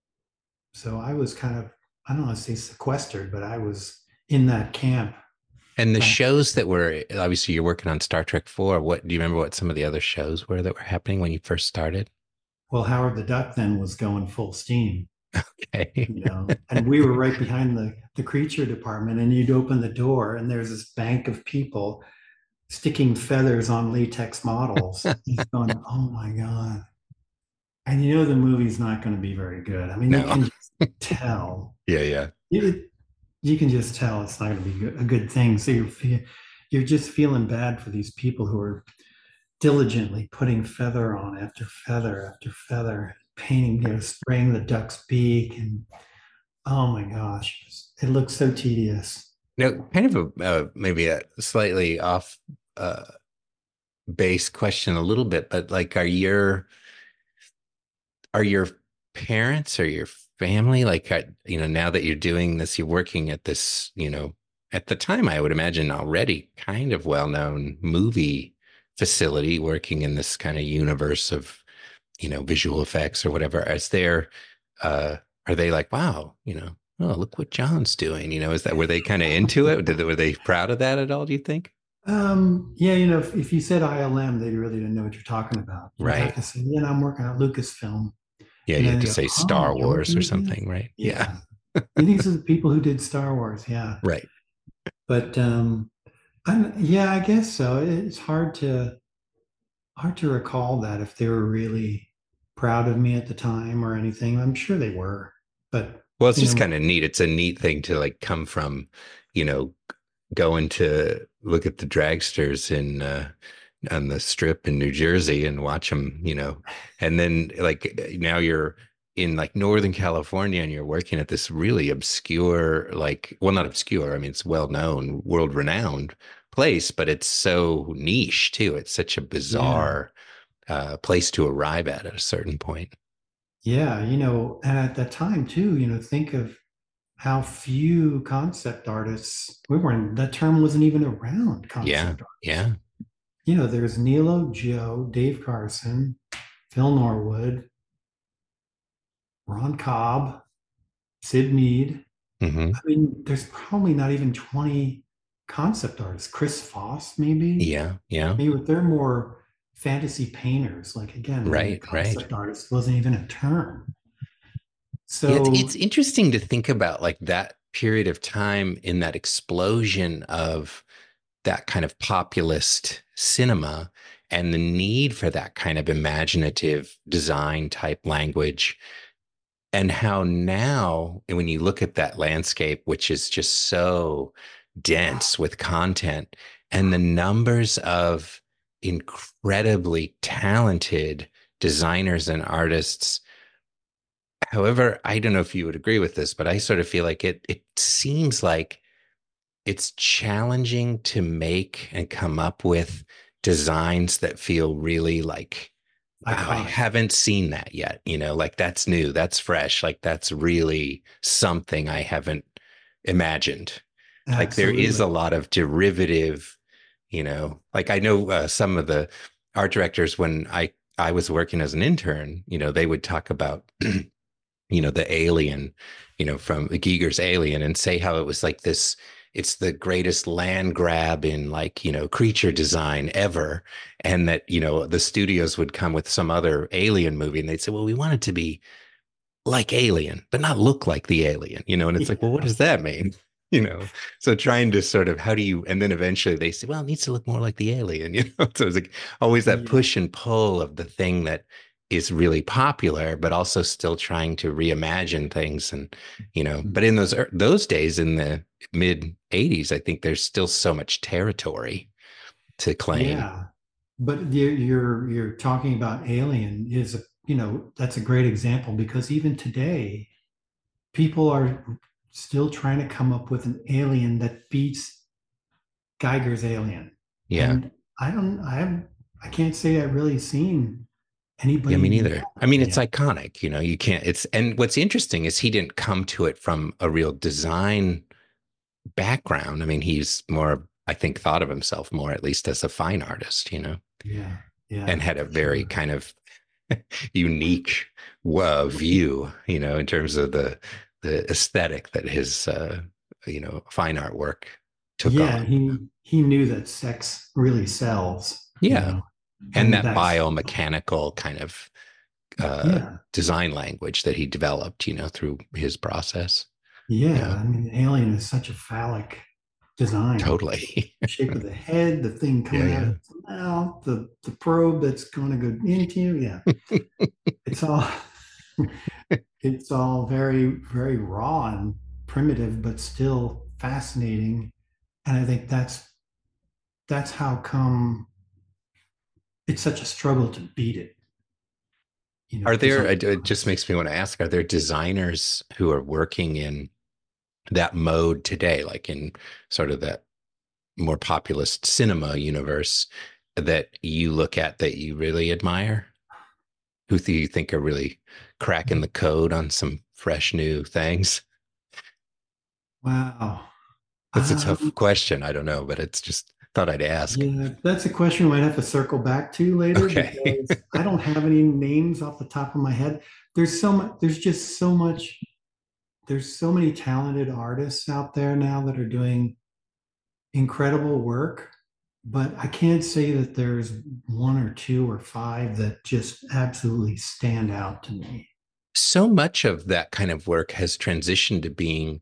So I was kind of, I don't want to say sequestered, but I was in that camp And the back. shows that were obviously you're working on Star Trek four. What do you remember what some of the other shows were that were happening when you first started? Well, Howard the Duck then was going full steam, Okay. you know, and we were right behind the, the creature department. And you'd open the door, and there's this bank of people sticking feathers on latex models. He's going, oh my God. And you know, the movie's not going to be very good. I mean, you No. can just tell. Yeah, yeah. You, you can just tell it's not going to be a good thing. So you're, you're just feeling bad for these people who are diligently putting feather on after feather after feather, painting, you know, spraying the duck's beak. And oh my gosh, it looks so tedious. No, kind of a uh, maybe a slightly off uh base question a little bit, but like are your are your parents or your family like uh, you know, now that you're doing this, you're working at this, you know, at the time I would imagine already kind of well-known movie facility working in this kind of universe of, you know, visual effects or whatever. Is there uh are they like, wow, you know, oh, look what John's doing, you know, is that, were they kind of into it? Did they, were they proud of that at all, do you think? Um, yeah, you know, if, if you said I L M, they really didn't know what you're talking about. You'd have Right. to say, yeah, I'm working at Lucasfilm. Yeah, And you have then to they go, say oh, Star you're Wars working or at this? something, right? Yeah. Yeah. These are the people who did Star Wars. Yeah. Right. But um, I'm, yeah, I guess so. It's hard to hard to recall that if they were really proud of me at the time or anything. I'm sure they were, but Well, it's you just know, kind of neat. It's a neat thing to like come from, you know, going to look at the dragsters in uh on the strip in New Jersey and watch them, you know, and then like now you're in like Northern California and you're working at this really obscure, like, well, not obscure. I mean, it's well known, world renowned place, but it's so niche too. It's such a yeah, bizarre uh, place to arrive at at a certain point. yeah, you know, and at that time too, you know, think of how few concept artists we weren't. That term wasn't even around. Yeah, Concept artist. yeah. You know, there's Nilo, Joe, Dave Carson, Phil Norwood, Ron Cobb, Sid Mead. Hmm. I mean, there's probably not even twenty concept artists. Chris Foss, maybe. Yeah, yeah. Maybe they're more fantasy painters. Like again, maybe a Right, right. concept artist wasn't even a term. Yeah, it's, So it's interesting to think about like that period of time in that explosion of that kind of populist cinema and the need for that kind of imaginative design type language. And how now, when you look at that landscape, which is just so dense with content, and the numbers of incredibly talented designers and artists However, I don't know if you would agree with this, but I sort of feel like it it seems like it's challenging to make and come up with designs that feel really like, wow, I Iconic. haven't seen that yet. You know, like that's new, that's fresh, like that's really something I haven't imagined. Like there is a Absolutely. lot of derivative, you know, like I know uh, some of the art directors when I I was working as an intern, you know, they would talk about you know, the alien, you know, from Giger's Alien and say how it was like this, it's the greatest land grab in like, you know, creature design ever. And that, you know, the studios would come with some other alien movie and they'd say, well, we want it to be like Alien, but not look like the alien, you know, and it's like, well, what Yeah. does that mean? You know, so trying to sort of how do you, and then eventually they say, well, it needs to look more like the alien, you know, so it's like always that Yeah. push and pull of the thing that is really popular, but also still trying to reimagine things. And, you know, but in those, those days in the mid eighties, I think there's still so much territory to claim. Yeah. But you're you're you're talking about Alien is a, you know, that's a great example because even today people are still trying to come up with an alien that beats Geiger's Alien. Yeah. And I don't I have I can't say I've really seen Yeah, me anybody nail neither. I mean, it it's yet. iconic, you know, you can't, it's, and what's interesting is he didn't come to it from a real design background. I mean, he's more, I think, thought of himself more, at least as a fine artist, you know, Yeah, and yeah, had a for very sure. kind of unique uh, view, you know, in terms of the the aesthetic that his, uh, you know, fine art work took on. Yeah, he he knew that sex really sells, you Yeah. know, And and that that's biomechanical kind of uh, yeah, design language that he developed, you know, through his process. yeah. Yeah, I mean, Alien is such a phallic design. totally. Shape of the head, the thing Yeah, coming out of yeah. its mouth, the the probe that's going to go into you. Yeah, it's all it's all very very raw and primitive, but still fascinating. And I think that's that's how come it's such a struggle to beat it. You know, Are there, design it it just wise. makes me want to ask, are there designers who are working in that mode today, like in sort of that more populist cinema universe that you look at that you really admire? Who do you think are really cracking the code on some fresh new things? Wow. That's a Um, tough question. I don't know, but it's just thought I'd ask. yeah, that's a question we might have to circle back to later Okay. because I don't have any names off the top of my head. There's so much, there's just so much, there's so many talented artists out there now that are doing incredible work, but I can't say that there's one or two or five that just absolutely stand out to me. So much of that kind of work has transitioned to being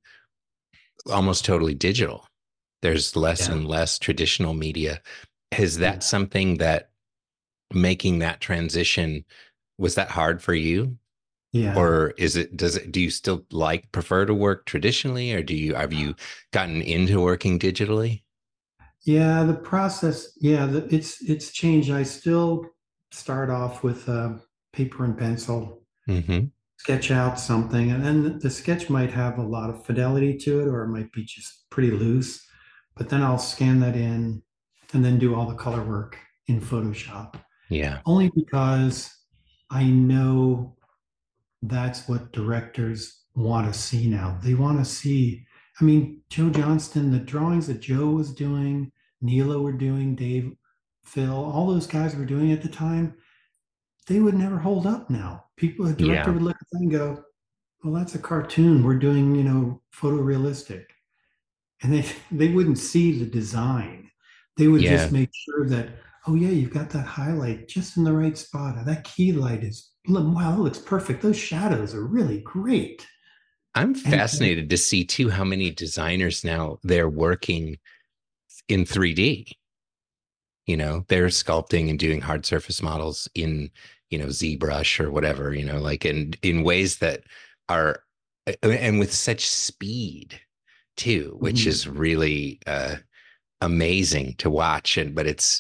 almost totally digital. There's less Yeah, and less traditional media. Is that yeah, something that making that transition was that hard for you? yeah. Or is it, does it, do you still like prefer to work traditionally, or do you, have you gotten into working digitally? Yeah, the process, yeah, the, it's it's changed. I still start off with uh, paper and pencil, Hmm. sketch out something, and then the sketch might have a lot of fidelity to it, or it might be just pretty loose. But then I'll scan that in and then do all the color work in Photoshop, Yeah. only because I know that's what directors want to see now. They want to see, I mean, Joe Johnston, the drawings that Joe was doing, Neela were doing, Dave, Phil, all those guys were doing at the time, they would never hold up now. People, a director Yeah. would look at that and go, well, that's a cartoon. We're doing, you know, photorealistic. And they they wouldn't see the design. They would just Yeah. make sure that, oh yeah, you've got that highlight just in the right spot. That key light is, wow, that looks perfect. Those shadows are really great. I'm And fascinated to see too how many designers now they're working in three D. You know, they're sculpting and doing hard surface models in, you know, ZBrush or whatever, you know, like in in ways that are, and with such speed too, which mhm, is really uh amazing to watch. And but it's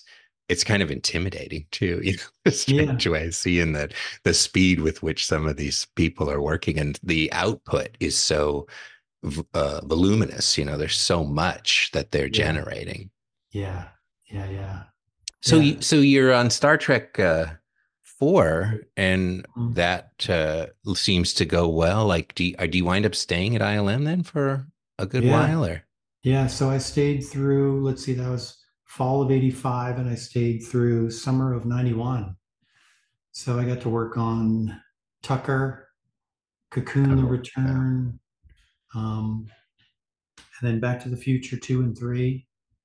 it's kind of intimidating too, you know, in a Yeah, strange way, seeing that the speed with which some of these people are working and the output is so uh, voluminous. You know, there's so much that they're yeah, generating. yeah, yeah, yeah, So, yeah. you, so you're on Star Trek uh, four, and Mm. that uh, seems to go well. Like, do you, uh, do you wind up staying at I L M then for a good Yeah, while, or? yeah. So I stayed through, let's see, that was fall of eighty-five, and I stayed through summer of ninety-one. So I got to work on Tucker, Cocoon the Oh, wow. Return, um, and then Back to the Future two and three.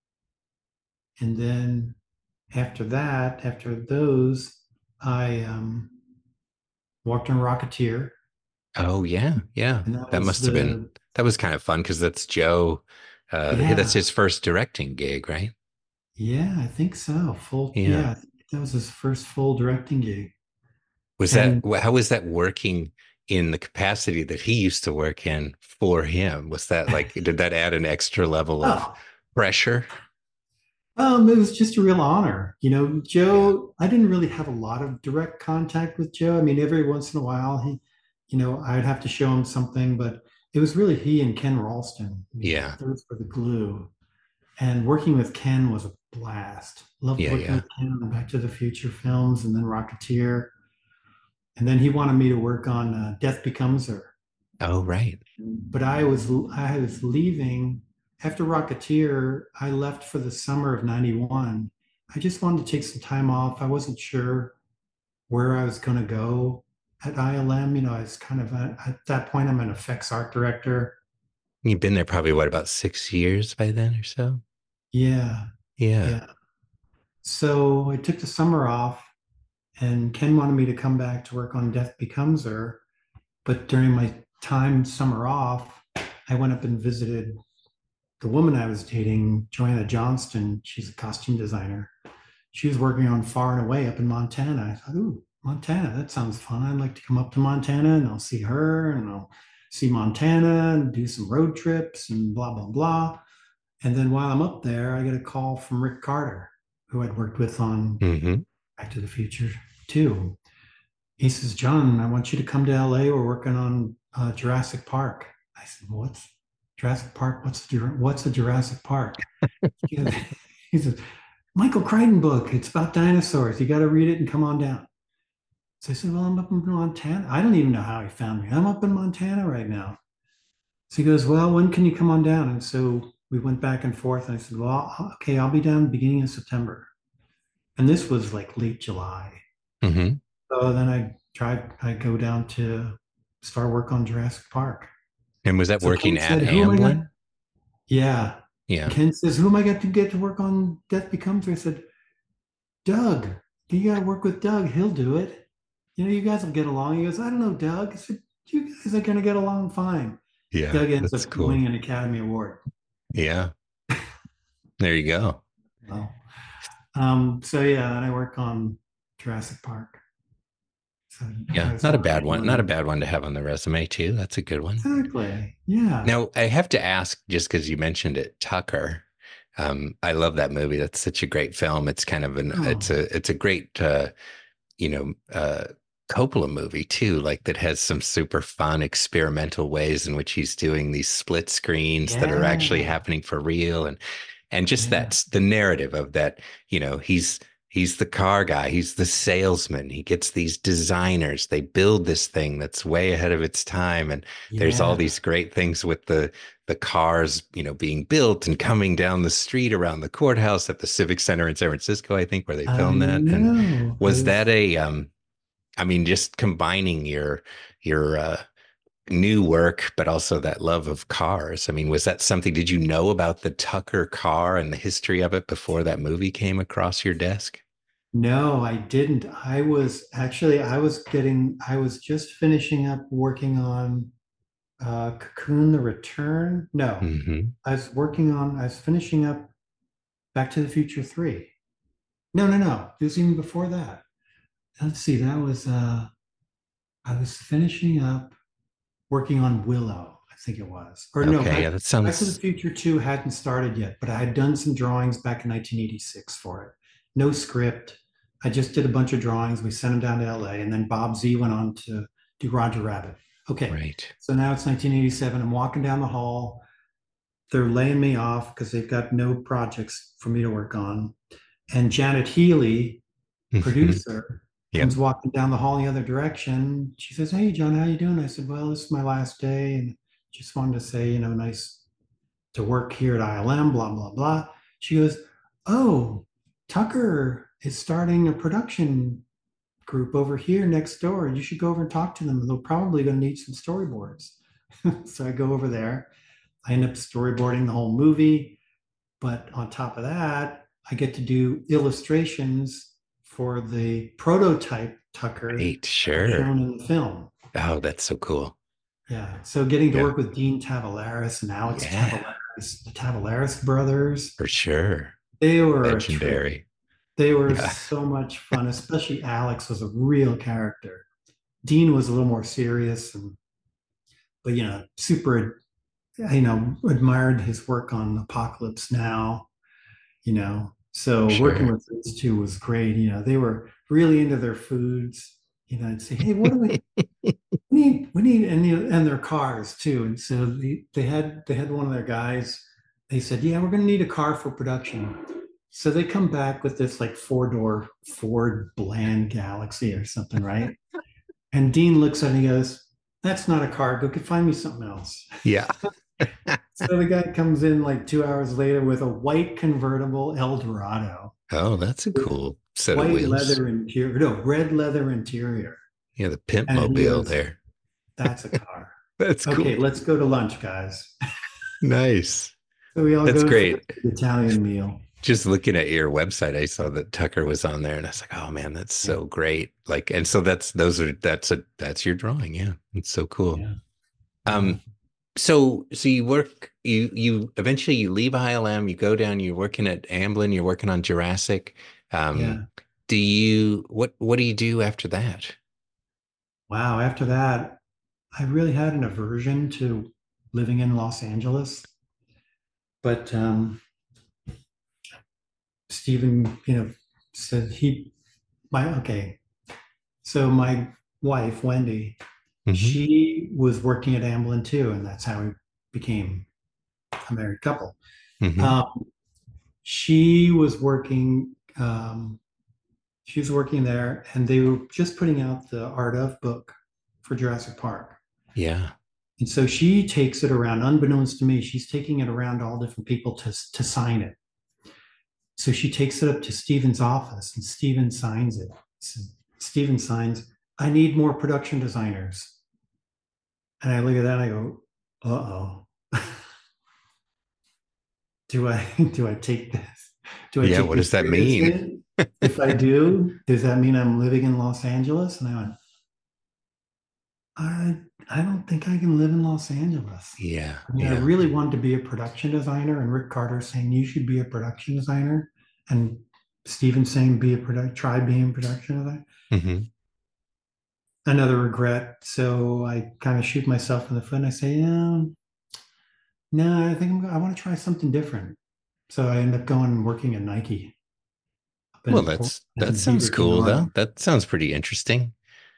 And then after that, after those, I um, worked on Rocketeer. Oh, yeah, yeah. And that That was must have been the, that was kind of fun because that's Joe. Uh, that's yeah, his first directing gig, right? yeah, I think so. Full, Yeah. yeah, I think that was his first full directing gig. Was that And how was that working in the capacity that he used to work in for him? Was that like did that add an extra level of oh, pressure? um, it was just a real honor. You know, Yeah. Joe, I didn't really have a lot of direct contact with Joe. I mean, every once in a while, he, you know, I'd have to show him something, but it was really he and Ken Ralston. I mean, Yeah. those were the glue. And working with Ken was a blast. Loved Yeah. working Yeah. with Ken on Back to the Future films and then Rocketeer. And then he wanted me to work on uh, Death Becomes Her. Oh, right. But I was I was leaving after Rocketeer. I left for the summer of ninety-one. I just wanted to take some time off. I wasn't sure where I was going to go at I L M. You know, I was kind of a, at that point, I'm an effects art director. You've been there probably what about six years by then or so? Yeah, Yeah. yeah. So I took the summer off, and Ken wanted me to come back to work on Death Becomes Her. But during my time summer off, I went up and visited the woman I was dating, Joanna Johnston. She's a costume designer. She was working on Far and Away up in Montana. I thought, ooh, Montana, that sounds fun. I'd like to come up to Montana and I'll see her and I'll see Montana and do some road trips and blah, blah, blah. And then while I'm up there, I get a call from Rick Carter, who I'd worked with on Hmm. Back to the Future too. He says, John, I want you to come to L A. We're working on uh, Jurassic Park. I said, well, what's Jurassic Park? What's a, what's a Jurassic Park? He says, he says, Michael Crichton book. It's about dinosaurs. You got to read it and come on down. So I said, well, I'm up in Montana. I don't even know how he found me. I'm up in Montana right now. So he goes, well, when can you come on down? And so we went back and forth. And I said, well, okay, I'll be down beginning of September. And this was like late July. Hmm. So then I tried, I go down to start work on Jurassic Park. And was that So working Ken at said, who am I going to? Amblin? Yeah. Yeah. Ken says, who am I going to get to work on Death Becomes Her? I said, Doug. You got to work with Doug. He'll do it. You know, you guys will get along. He goes, I don't know, Doug. I said, you guys are going to get along fine. Yeah. Doug ends That's up cool. winning an Academy Award. Yeah. There you go. Well, um, so yeah, and I work on Jurassic Park. So Yeah. I was Not a on bad one. Not a regular. bad one to have on the resume too. That's a good one. Exactly. Yeah. Now, I have to ask, just because you mentioned it, Tucker. Um, I love that movie. That's such a great film. It's kind of an it's Oh, a it's a great uh, you know uh, Coppola movie too. Like that has some super fun experimental ways in which he's doing these split screens that are actually yeah. happening for real, and and just Yeah. that's the narrative of that. You know, he's he's the car guy. He's the salesman. He gets these designers. They build this thing that's way ahead of its time, and there's all Yeah. these great things with the the cars, you know, being built and coming down the street around the courthouse at the Civic Center in San Francisco, I think, where they I filmed that. And know. I was was that a, um, I mean, just combining your your uh, new work, but also that love of cars. I mean, was that something? Did you know about the Tucker car and the history of it before that movie came across your desk? No, I didn't. I was actually I was getting I was just finishing up working on uh Cocoon the Return. No, Hmm. I was working on I was finishing up Back to the Future three. No, no, no. It was even before that. Let's see, that was uh I was finishing up working on Willow, I think it was. Or no, Okay, yeah, Back that Back to the sounds. Future two hadn't started yet, but I had done some drawings back in nineteen eighty-six for it. no script. I just did a bunch of drawings. We sent them down to L A, and then Bob Z went on to do Roger Rabbit. Okay, Right. so now it's nineteen eighty-seven. I'm walking down the hall. They're laying me off because they've got no projects for me to work on. And Janet Healy, Hmm. producer, Yep. comes walking down the hall the other direction. She says, "Hey, John, how you doing?" I said, "Well, this is my last day, and just wanted to say, you know, nice to work here at I L M, blah, blah, blah." She goes, "Oh, Tucker is starting a production group over here next door. You should go over and talk to them. They're probably going to need some storyboards." So I go over there. I end up storyboarding the whole movie. But on top of that, I get to do illustrations for the prototype Tucker Right. that was Sure. shown in the film. Oh, that's so cool. Yeah. So getting to Yeah. work with Dean Tavolaris and Alex Yeah, Tavolaris, the Tavolaris brothers, for sure. they were a trip. Legendary. They were Yeah. so much fun, especially Alex was a real character. Dean was a little more serious and, but you know, super, you know, admired his work on Apocalypse Now, you know. So working Sure. with those two was great. You know, they were really into their foods. You know, I'd say, "Hey, what do we we need? We need," and you know, and their cars too. And so the, they had they had one of their guys. They said, "Yeah, we're going to need a car for production." So they come back with this like four door Ford Bland Galaxy or something, right? And Dean looks at it and he goes, "That's not a car. Go find me something else." Yeah. So the guy comes in like two hours later with a white convertible Eldorado, Oh, that's a with cool set of white wheels. leather interior, no, red leather interior. Yeah, the pimp And he mobile goes, there. "That's a car. That's cool. Okay, let's go to lunch, guys." Nice. So we all That's go for great. the Italian meal. Just looking at your website, I saw that Tucker was on there, and I was like, "Oh man, that's Yeah, so great!" Like, and so that's those are that's a that's your drawing. Yeah, it's so cool. yeah, yeah, Um, so so you work you you eventually you leave I L M, you go down, you're working at Amblin, you're working on Jurassic. Um, yeah. do you what what do you do after that? Wow. After that, I really had an aversion to living in Los Angeles. But um, Stephen, you know, said he, my, okay. So my wife, Wendy, Hmm. she was working at Amblin too, and that's how we became a married couple. Hmm. Um, she was working, um, she was working there, and they were just putting out the Art of book for Jurassic Park. Yeah. And so she takes it around, unbeknownst to me, she's taking it around to all different people to, to sign it. So she takes it up to Steven's office, and Steven signs it. So Steven signs, "I need more production designers." And I look at that and I go, uh-oh. do I do I take this? Do I Yeah, take what does this that mean? seriously? If I do, does that mean I'm living in Los Angeles? And I went, I I don't think I can live in Los Angeles. Yeah, I mean, I yeah. really wanted to be a production designer, and Rick Carter saying you should be a production designer, and Steven saying be a product, try being a production designer. Hmm. Another regret. So I kind of shoot myself in the foot and I say, yeah, no, I think I'm, I want to try something different. So I end up going and working at Nike up Well, in Port, that's up that in sounds Beaver Dam, cool though. Oregon. That sounds pretty interesting.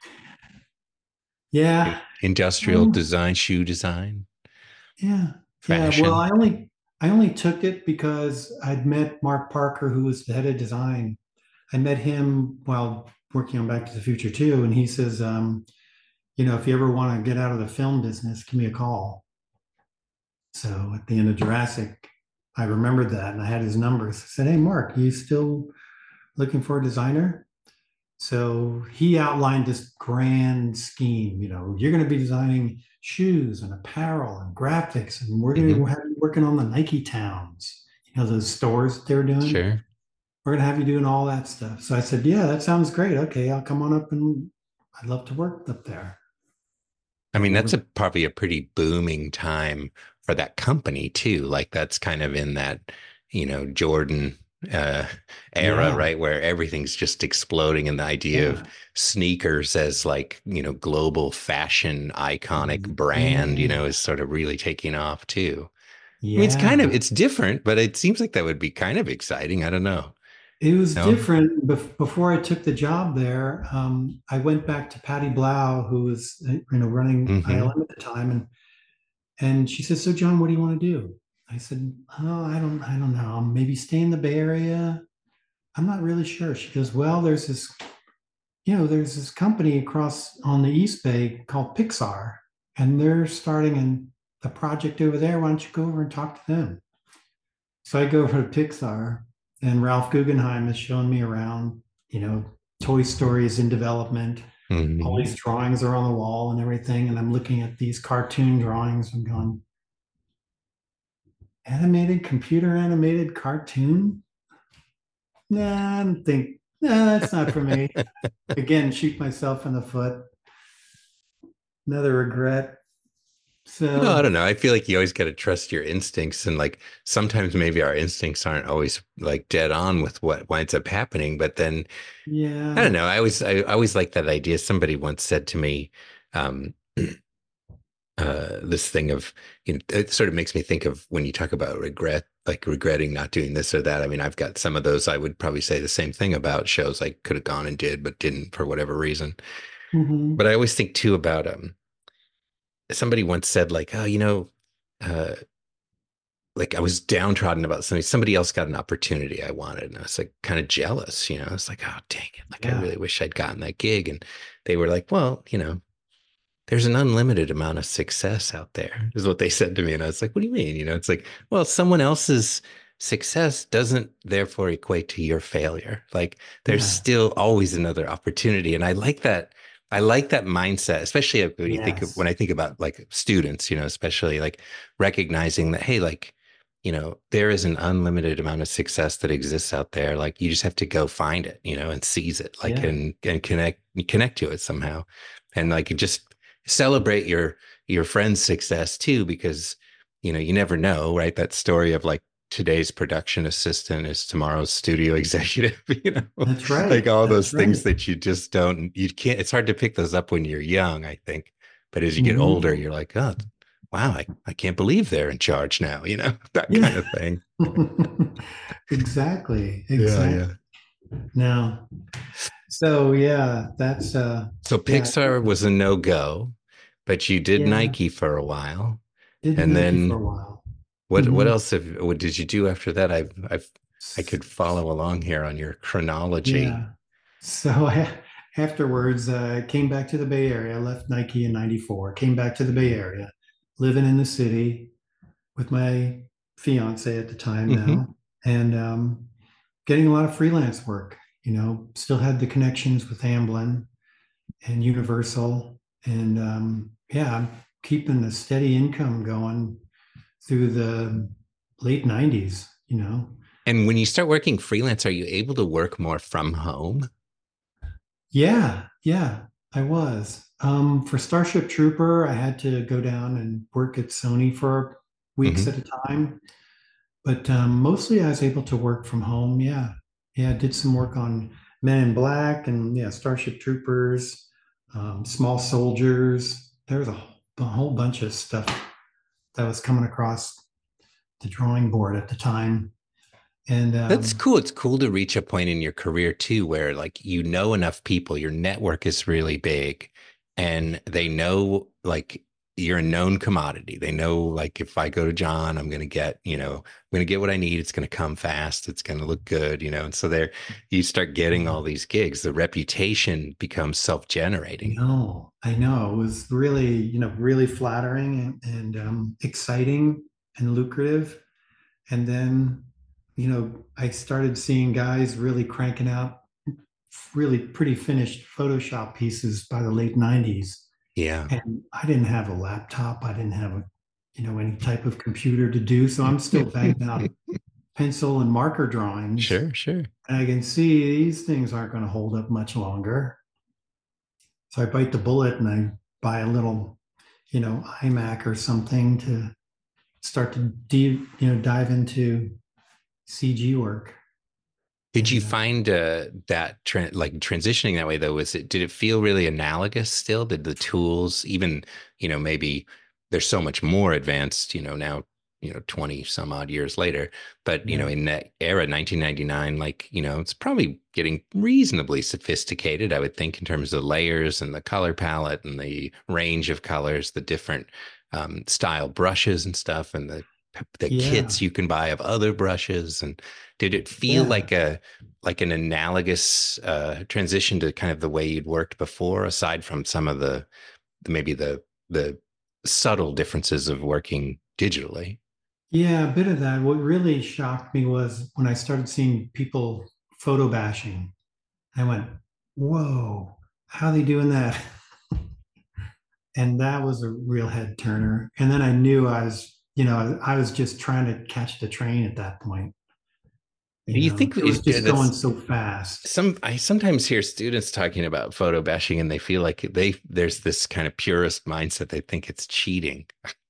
In- Yeah, Industrial um, design, shoe design, yeah, yeah. Well, fashion. I only I only took it because I'd met Mark Parker, who was the head of design. I met him while working on Back to the Future too, and he says, um, you know, if you ever want to get out of the film business, give me a call. So at the end of Jurassic, I remembered that and I had his numbers. I said, "Hey, Mark, you still looking for a designer?" So he outlined this grand scheme. You know, you're going to be designing shoes and apparel and graphics, and we're going to Hmm. have you working on the Nike Towns, you know, those stores that they're doing. Sure. We're going to have you doing all that stuff. So I said, "Yeah, that sounds great. Okay, I'll come on up and I'd love to work up there." I mean, And that's ever, a probably a pretty booming time for that company too. Like that's kind of in that, you know, Jordan uh era, yeah, right? Where everything's just exploding and the idea of yeah, sneakers as like, you know, global fashion iconic brand, you know, yeah, is sort of really taking off too. I mean, it's kind of yeah. it's different, but it seems like that would be kind of exciting. I don't know. It was No? different. Bef- before I took the job there, um, I went back to Patty Blau, who was uh, you know running Hmm. I L M at the time, and and she said, "So John, what do you want to do?" I said, "Oh, I don't, I don't know. Maybe stay in the Bay Area. I'm not really sure." She goes, "Well, there's this, you know, there's this company across on the East Bay called Pixar, and they're starting an, a project over there. Why don't you go over and talk to them?" So I go over to Pixar, and Ralph Guggenheim is showing me around. You know, Toy Story is in development. All Hmm. these drawings are on the wall and everything, and I'm looking at these cartoon drawings. I'm going, animated, computer animated cartoon? Nah, I don't think, nah, that's not for me. Again, shoot myself in the foot. Another regret. Well, I So, don't know. I feel like you always got to trust your instincts, and like sometimes maybe our instincts aren't always like dead on with what winds up happening. But then I don't yeah, know. I always I, I always like that idea. Somebody once said to me, um, uh, this thing of, you know, it sort of makes me think of when you talk about regret, like regretting not doing this or that. I mean, I've got some of those. I would probably say the same thing about shows I could have gone and did, but didn't for whatever reason. hmm, But I always think too about um somebody once said like, oh, you know, uh, like I was downtrodden about something. Somebody else got an opportunity I wanted, and I was like kind of jealous. You know, I was like, oh dang it, like I yeah, really wish I'd gotten that gig. And they were like, well, you know, there's an unlimited amount of success out there, is what they said to me. And I was like, what do you mean? You know, it's like, well, someone else's success doesn't therefore equate to your failure. Like there's yeah, still always another opportunity. And I like that. I like that mindset, especially when you think of, when yes, I think about like students, you know, especially like recognizing that, hey, like, you know, there is an unlimited amount of success that exists out there. Like you just have to go find it, you know, and seize it, like, yeah, and, and connect, connect to it somehow. And like, just celebrate your your friend's success too, because you know you never know, right? That story of like today's production assistant is tomorrow's studio executive, you know, that's like right. all those That's things right. that you just don't, you can't, it's hard to pick those up when you're young, I think. But as you get older, Hmm. you're like, oh wow, I, I can't believe they're in charge now, you know, that kind Yeah, of thing. exactly, Yeah, exactly. yeah. Now, so yeah, that's uh, So yeah, Pixar was a no-go, but you did yeah. Nike for a while. Did And Nike for a then while. What what Hmm. else have what did you do after that? I've I've I could follow along here on your chronology. Yeah. So afterwards, uh, I came back to the Bay Area. I left Nike in ninety-four, came back to the Bay Area, living in the city with my fiance at the time Hmm. now, and um, getting a lot of freelance work. You know, still had the connections with Amblin and Universal. And um, yeah, I'm keeping a steady income going through the late nineties, you know. And when you start working freelance, are you able to work more from home? Yeah, yeah, I was. Um, for Starship Trooper, I had to go down and work at Sony for weeks Hmm. at a time, but um, mostly I was able to work from home. Yeah, yeah, I did some work on Men in Black and yeah, Starship Troopers, um, Small Soldiers. There was a, a whole bunch of stuff that was coming across the drawing board at the time, and That's um, cool. It's cool to reach a point in your career too where like you know enough people, your network is really big and they know like you're a known commodity. They know like if I go to John, I'm going to get, you know, I'm going to get what I need. It's going to come fast. It's going to look good, you know. And so there you start getting all these gigs. The reputation becomes I self-generating. know, I know. It was really, you know, really flattering and, and um, exciting and lucrative. And then, you know, I started seeing guys really cranking out really pretty finished Photoshop pieces by the late nineties. Yeah. And I didn't have a laptop. I didn't have a, you know, any type of computer to do. So I'm still banging out pencil and marker drawings. Sure, sure. And I can see these things aren't going to hold up much longer. So I bite the bullet and I buy a little, you know, iMac or something to start to de- you know dive into C G work. Did you And uh, find uh, that tra like transitioning that way though, was it did it feel really analogous still? Did the tools even, you know, maybe they're so much more advanced, you know, now you know, twenty some odd years later. But, you know, Yeah. in that era, nineteen ninety-nine, like, you know, it's probably getting reasonably sophisticated, I would think, in terms of layers and the color palette and the range of colors, the different um, style brushes and stuff, and the the Yeah. kits you can buy of other brushes. And did it feel Yeah. like a like an analogous uh, transition to kind of the way you'd worked before, aside from some of the maybe the the subtle differences of working digitally? Yeah, a bit of that. What really shocked me was when I started seeing people photo bashing. I went, whoa, how are they doing that? And that was a real head turner. And then I knew I was, you know, I was just trying to catch the train at that point. You Do you know, think it was it, just going that's so fast. some? I sometimes hear students talking about photo bashing, and they feel like they there's this kind of purist mindset. They think it's cheating.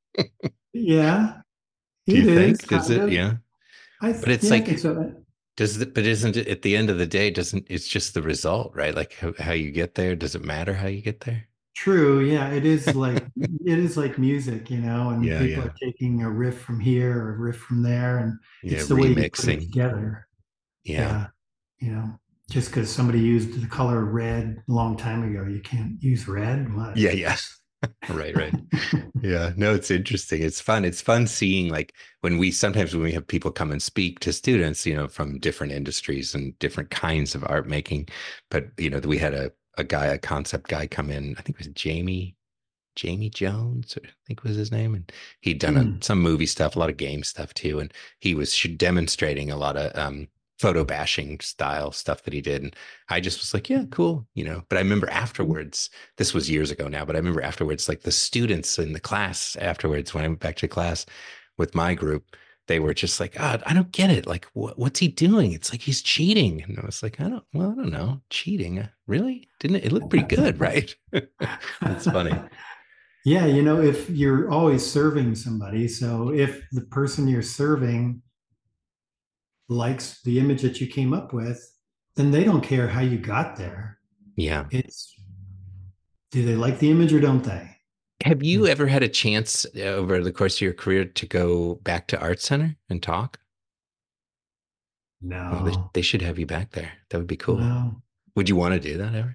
Yeah, Do it you is think? Does kind it? of. Yeah. I But th- it's yeah, I think like, so. does it? But isn't it at the end of the day? Doesn't it's just the result, right? Like how, how you get there. Does it matter how you get there? True. Yeah, it is like it is like music, you know, and Yeah, people yeah, are taking a riff from here or a riff from there, and yeah. it's the way you put it Remixing. together. Yeah, Yeah, you know, just because somebody used the color red a long time ago, you can't use red. What? yeah, yeah. Right, right. Yeah, no, it's interesting. It's fun. It's fun seeing like when we sometimes when we have people come and speak to students, you know, from different industries and different kinds of art making. But you know, we had a a guy, a concept guy come in, I think it was Jamie, Jamie Jones, I think was his name. And he'd done a, Hmm. some movie stuff, a lot of game stuff too. And he was demonstrating a lot of um, photo bashing style stuff that he did. And I just was like, yeah, cool, you know. But I remember afterwards, this was years ago now, but I remember afterwards, like the students in the class afterwards, when I went back to class with my group, they were just like, oh, I don't get it. Like, wh- what's he doing? It's like he's cheating. And I was like, I don't, well, I don't know. Cheating. Uh, Really? Didn't it? It looked pretty good, right? It's funny. Yeah, you know, if you're always serving somebody, so if the person you're serving likes the image that you came up with, then they don't care how you got there. Yeah. It's do they like the image or don't they? Have you You ever had a chance uh, over the course of your career to go back to Art Center and talk? Oh, they, know, they should have you back there. That would be no, cool. no. Would you want to do that ever?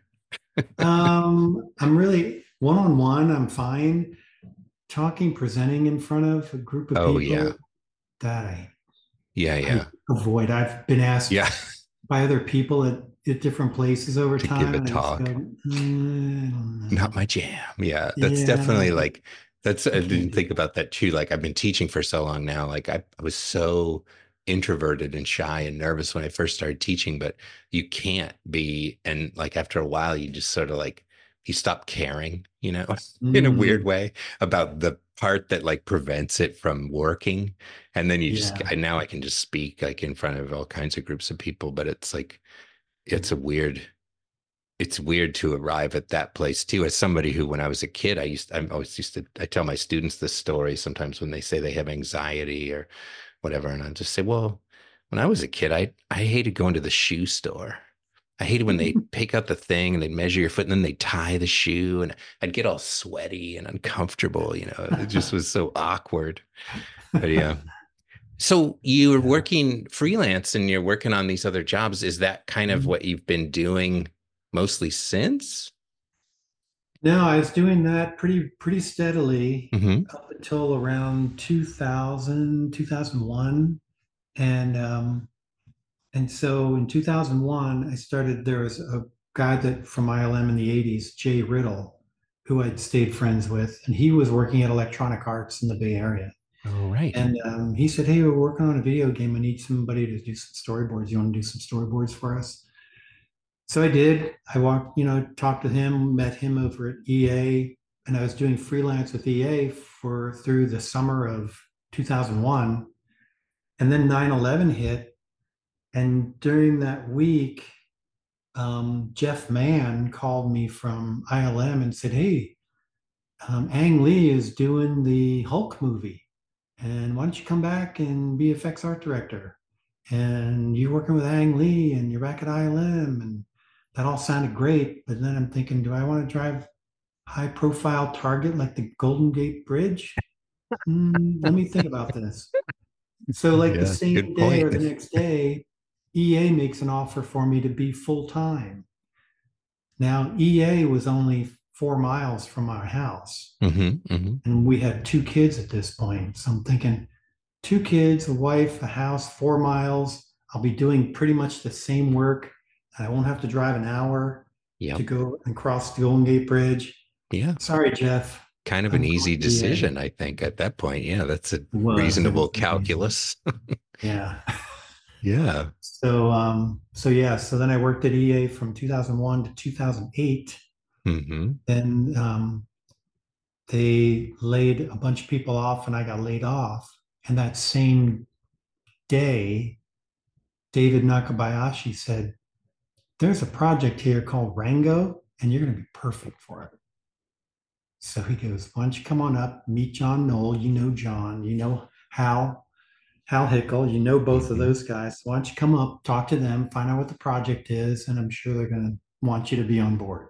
Um, I'm really one on one, I'm fine. Talking, presenting in front of a group of Oh, yeah. people that I Yeah, I yeah. avoid. I've been asked Yeah. by other people at, at different places over To give time, a and I just go, talk. "Mm, I don't Not know. my jam. Yeah. That's Yeah, definitely like, that's, I I can't didn't do think it. about that too. Like, I've been teaching for so long now. Like, I, I was so introverted and shy and nervous when I first started teaching, but you can't be. And like, after a while, you just sort of like, you stop caring, you know, in a weird Mm, way about the part that like prevents it from working. And then you just, yeah, I, now I can just speak like in front of all kinds of groups of people, but it's like, it's a weird, it's weird to arrive at that place too. As somebody who, when I was a kid, I used, I always used to, I tell my students this story sometimes when they say they have anxiety or whatever. And I just say, well, when I was a kid, I, I hated going to the shoe store. I hated when they pick out the thing and they'd measure your foot and then they'd tie the shoe and I'd get all sweaty and uncomfortable. You know, it just was so awkward. But yeah. So you're yeah. working freelance and you're working on these other jobs. Is that kind of what you've been doing mostly since? No, I was doing that pretty pretty steadily Hmm. up until around two thousand, two thousand one, and um, and so in two thousand one, I started. There was a guy that from I L M in the eighties, Jay Riddle, who I'd stayed friends with, and he was working at Electronic Arts in the Bay Area. Oh, right. And um, he said, "Hey, we're working on a video game. I need somebody to do some storyboards. You want to do some storyboards for us?" So I did. I walked, you know, talked to him, met him over at E A, and I was doing freelance with E A for through the summer of two thousand one. And then nine eleven hit. And during that week, um, Jeff Mann called me from I L M and said, "Hey, um, Ang Lee is doing the Hulk movie. And why don't you come back and be effects art director? And you're working with Ang Lee and you're back at I L M." And that all sounded great. But then I'm thinking, do I want to drive high profile target like the Golden Gate Bridge? Hmm, let me think about this. So, like the Yeah, good same day point. or the next day, E A makes an offer for me to be full time. Now, E A was only four miles from our house, Hmm, hmm. and we had two kids at this point. So I'm thinking, two kids, a wife, a house, four miles. I'll be doing pretty much the same work. I won't have to drive an hour to Yep. go and cross the Golden Gate Bridge. Yeah. Sorry, Jeff. Kind of an I'm easy going to E A. decision, I think, at that point. Yeah, that's a It was. It reasonable was amazing. calculus. Yeah. Yeah. So, um, so yeah. So then I worked at E A from two thousand one to two thousand eight. Hmm. Then um, they laid a bunch of people off, and I got laid off. And that same day, David Nakabayashi said, "There's a project here called Rango, and you're going to be perfect for it." So he goes, "Why don't you come on up, meet John Knoll? You know John, you know Hal, Hal Hickel, you know both of Hmm. those guys. Why don't you come up, talk to them, find out what the project is, and I'm sure they're going to want you to be on board."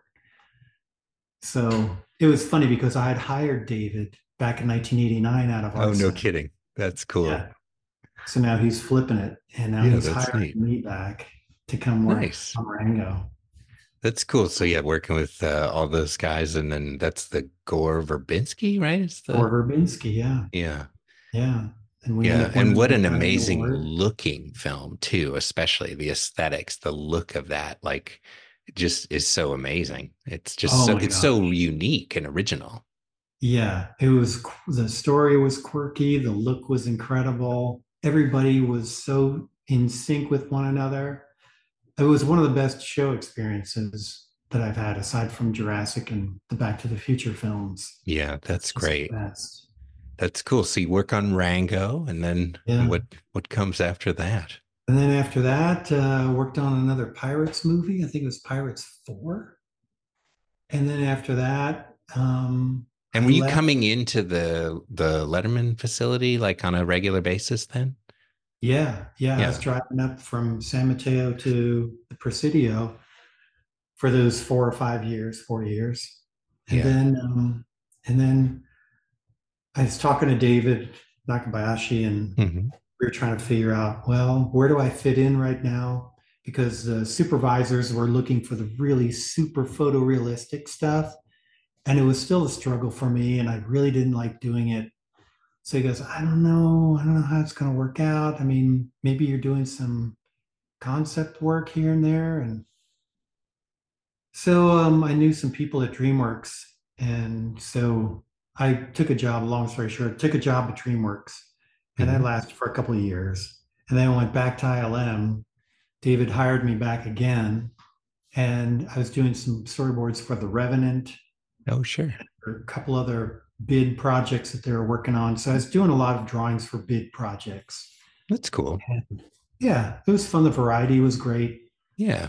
So it was funny because I had hired David back in nineteen eighty-nine out of Oh, no ARTSA. kidding. That's cool. Yeah. So now he's flipping it, and now Yeah, he's that's hiring neat. me back to come work Nice. on Rango. That's cool. So yeah, working with uh, all those guys, and then that's the Gore Verbinski, right? It's Gore the Verbinski, yeah, yeah, yeah. And we end yeah, up and winning what the an Academy amazing Award. looking film too, especially the aesthetics, the look of that, like, it just is so amazing. It's just Oh so my it's God. so unique and original. Yeah, it was the story was quirky, the look was incredible. Everybody was so in sync with one another. It was one of the best show experiences that I've had aside from Jurassic and the Back to the Future films. Yeah, that's It's just the great. best. That's cool. So you work on Rango, and then Yeah. what what comes after that? And then after that, uh, worked on another Pirates movie. I think it was Pirates four. And then after that, um, And I were you left. coming into the the Letterman facility like on a regular basis then? Yeah, yeah. I was Yeah. driving up from San Mateo to the Presidio for those four or five years, four years. And Yeah. then, um, and then I was talking to David Nakabayashi, and Hmm. we were trying to figure out, well, where do I fit in right now? Because the supervisors were looking for the really super photorealistic stuff. And it was still a struggle for me. And I really didn't like doing it. So he goes, I don't know. I don't know how it's going to work out. I mean, maybe you're doing some concept work here and there. And so um, I knew some people at DreamWorks. And so I took a job, long story short, took a job at DreamWorks. And that Hmm. lasted for a couple of years. And then I went back to I L M. David hired me back again. And I was doing some storyboards for The Revenant, Oh, sure. or a couple other bid projects that they were working on. So I was doing a lot of drawings for bid projects. That's cool. And yeah, it was fun. The variety was great. Yeah.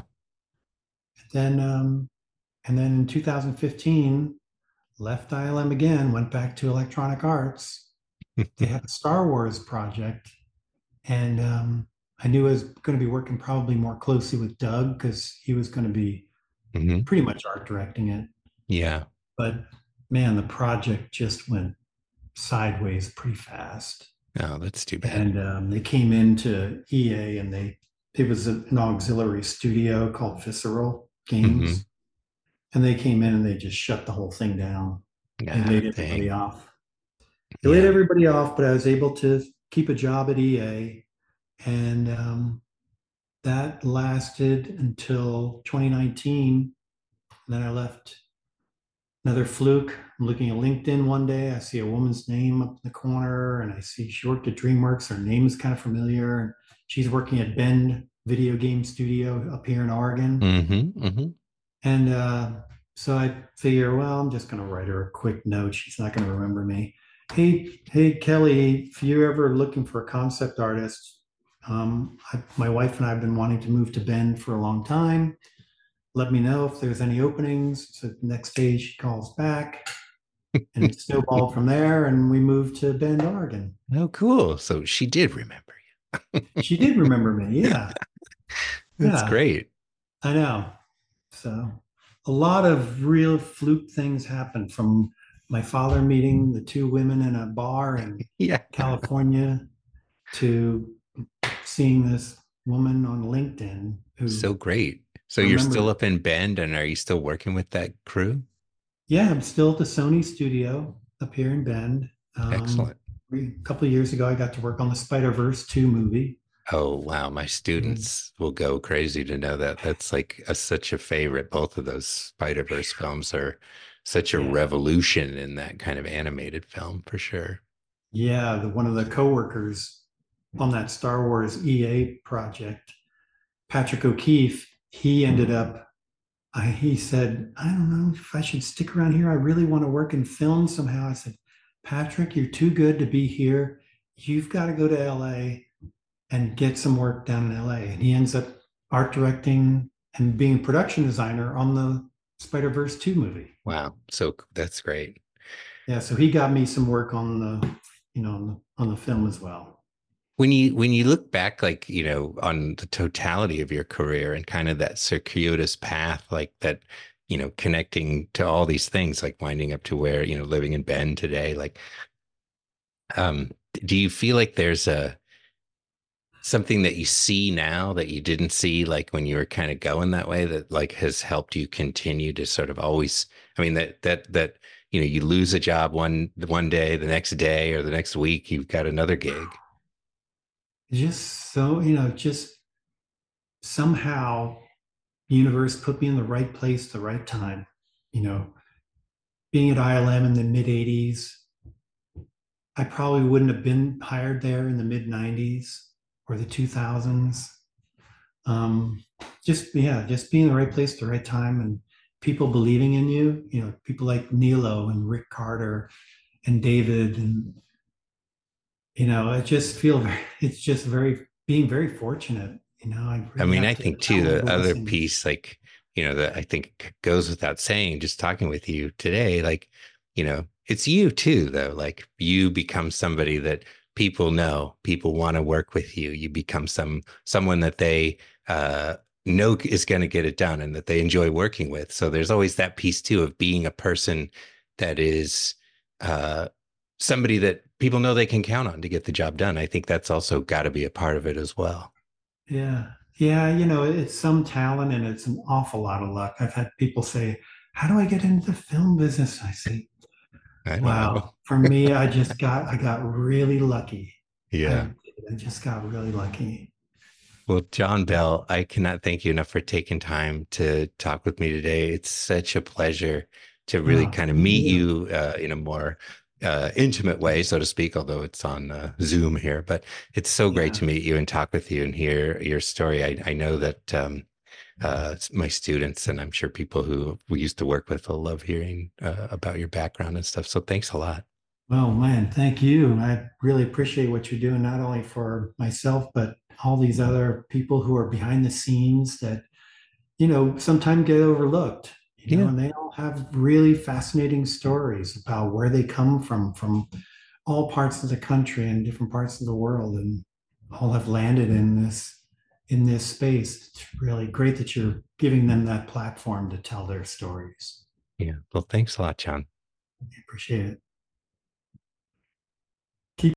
Then, um, and then in two thousand fifteen, left I L M again, went back to Electronic Arts. They had a Star Wars project, and um, I knew I was going to be working probably more closely with Doug because he was going to be Hmm. pretty much art directing it. Yeah. But man, the project just went sideways pretty fast. Oh, that's too bad. And um, they came into E A, and they it was an auxiliary studio called Visceral Hmm. Games, and they came in and they just shut the whole thing down. They Ah, laid everybody dang. off. They laid Yeah. everybody off, but I was able to keep a job at E A, and um, that lasted until twenty nineteen. And then I left. Another fluke. I'm looking at LinkedIn one day. I see a woman's name up in the corner, and I see she worked at DreamWorks. Her name is kind of familiar. And she's working at Bend Video Game Studio up here in Oregon. Hmm. Hmm. And uh, so I figure, well, I'm just going to write her a quick note. She's not going to remember me. Hey, hey, Kelly, if you're ever looking for a concept artist, um, I, my wife and I have been wanting to move to Bend for a long time. Let me know if there's any openings. So the next day she calls back, and it snowballed from there, and we moved to Bend, Oregon. Oh, cool. So she did remember She did remember me. you. Yeah. That's Yeah. great. I know. So a lot of real fluke things happen from my father meeting the two women in a bar in Yeah. California to seeing this woman on LinkedIn who So great. So you're still remembered. up in Bend, and are you still working with that crew? Yeah, I'm still at the Sony studio up here in Bend. Um, Excellent. a couple of years ago, I got to work on the Spider-Verse two movie. Oh, wow. My And students will go crazy to know that. That's like a, such a favorite. Both of those Spider-Verse films are such a yeah, revolution in that kind of animated film for sure. yeah, the one of the coworkers on that Star Wars E A project, Patrick O'Keefe, he ended up, I, he said, I don't know if I should stick around here. I really want to work in film somehow. I said, Patrick, you're too good to be here. You've got to go to L A and get some work down in L A. And he ends up art directing and being a production designer on the Spider-Verse two movie. Wow. So that's great. Yeah, so he got me some work on the, you know, on the, on the film as well. When you when you look back, like, you know, on the totality of your career and kind of that circuitous path, like that, you know, connecting to all these things, like winding up to where, you know, living in Bend today, like, um, do you feel like there's a something that you see now that you didn't see like when you were kind of going that way that like has helped you continue to sort of always, I mean, that that that you know, you lose a job one one day, the next day or the next week you've got another gig. Just so, you know, just somehow the universe put me in the right place, the right time. You know, being at I L M in the mid eighties, I probably wouldn't have been hired there in the mid nineties or the two thousands. Um, just, yeah, just being in the right place at the right time and people believing in you, you know, people like Nilo and Rick Carter and David. And, you know, I just feel very, it's just very, being very fortunate. You know, I I really mean, I have to think too, count my the other blessings. piece, like, you know, that I think goes without saying, just talking with you today, like, you know, it's you too, though. Like you become somebody that people know, people want to work with you. You become some someone that they uh know is going to get it done and that they enjoy working with. So there's always that piece too of being a person that is uh somebody that people know they can count on to get the job done. I think that's also got to be a part of it as well. Yeah. Yeah. You know, it's some talent and it's an awful lot of luck. I've had people say, how do I get into the film business? I say, I don't know. wow, for me, I just got, I got really lucky. Yeah. I, I just got really lucky. Well, John Bell, I cannot thank you enough for taking time to talk with me today. It's such a pleasure to really Oh, kind of thank meet you. you uh, in a more uh, intimate way, so to speak, although it's on uh, Zoom here. But it's so great Yeah. to meet you and talk with you and hear your story. I, I know that um, uh, my students and I'm sure people who we used to work with will love hearing uh, about your background and stuff. So thanks a lot. Well, man, thank you. I really appreciate what you're doing, not only for myself, but all these other people who are behind the scenes that, you know, sometimes get overlooked, you know, Yeah. and they all have really fascinating stories about where they come from, from all parts of the country and different parts of the world, and all have landed in this in this space. It's really great that you're giving them that platform to tell their stories. Yeah. Well, thanks a lot, John. I appreciate it.